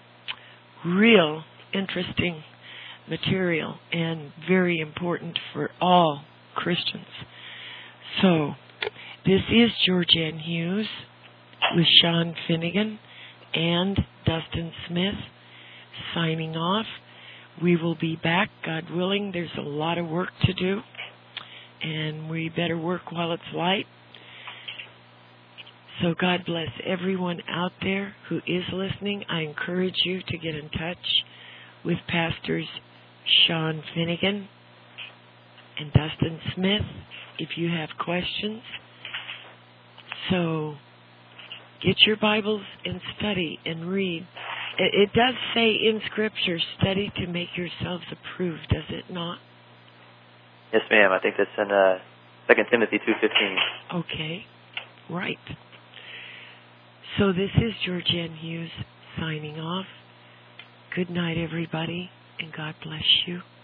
real interesting material and very important for all Christians. So, this is Georgianne Hughes with Sean Finnegan and Dustin Smith signing off. We will be back, God willing. There's a lot of work to do, and we better work while it's light. So God bless everyone out there who is listening. I encourage you to get in touch with Pastors Sean Finnegan and Dustin Smith if you have questions. So get your Bibles and study and read. It does say in Scripture, study to make yourselves approved, does it not? Yes, ma'am. I think that's in uh, Second Timothy two fifteen. Okay, right. So this is Georgianne Hughes signing off. Good night, everybody, and God bless you.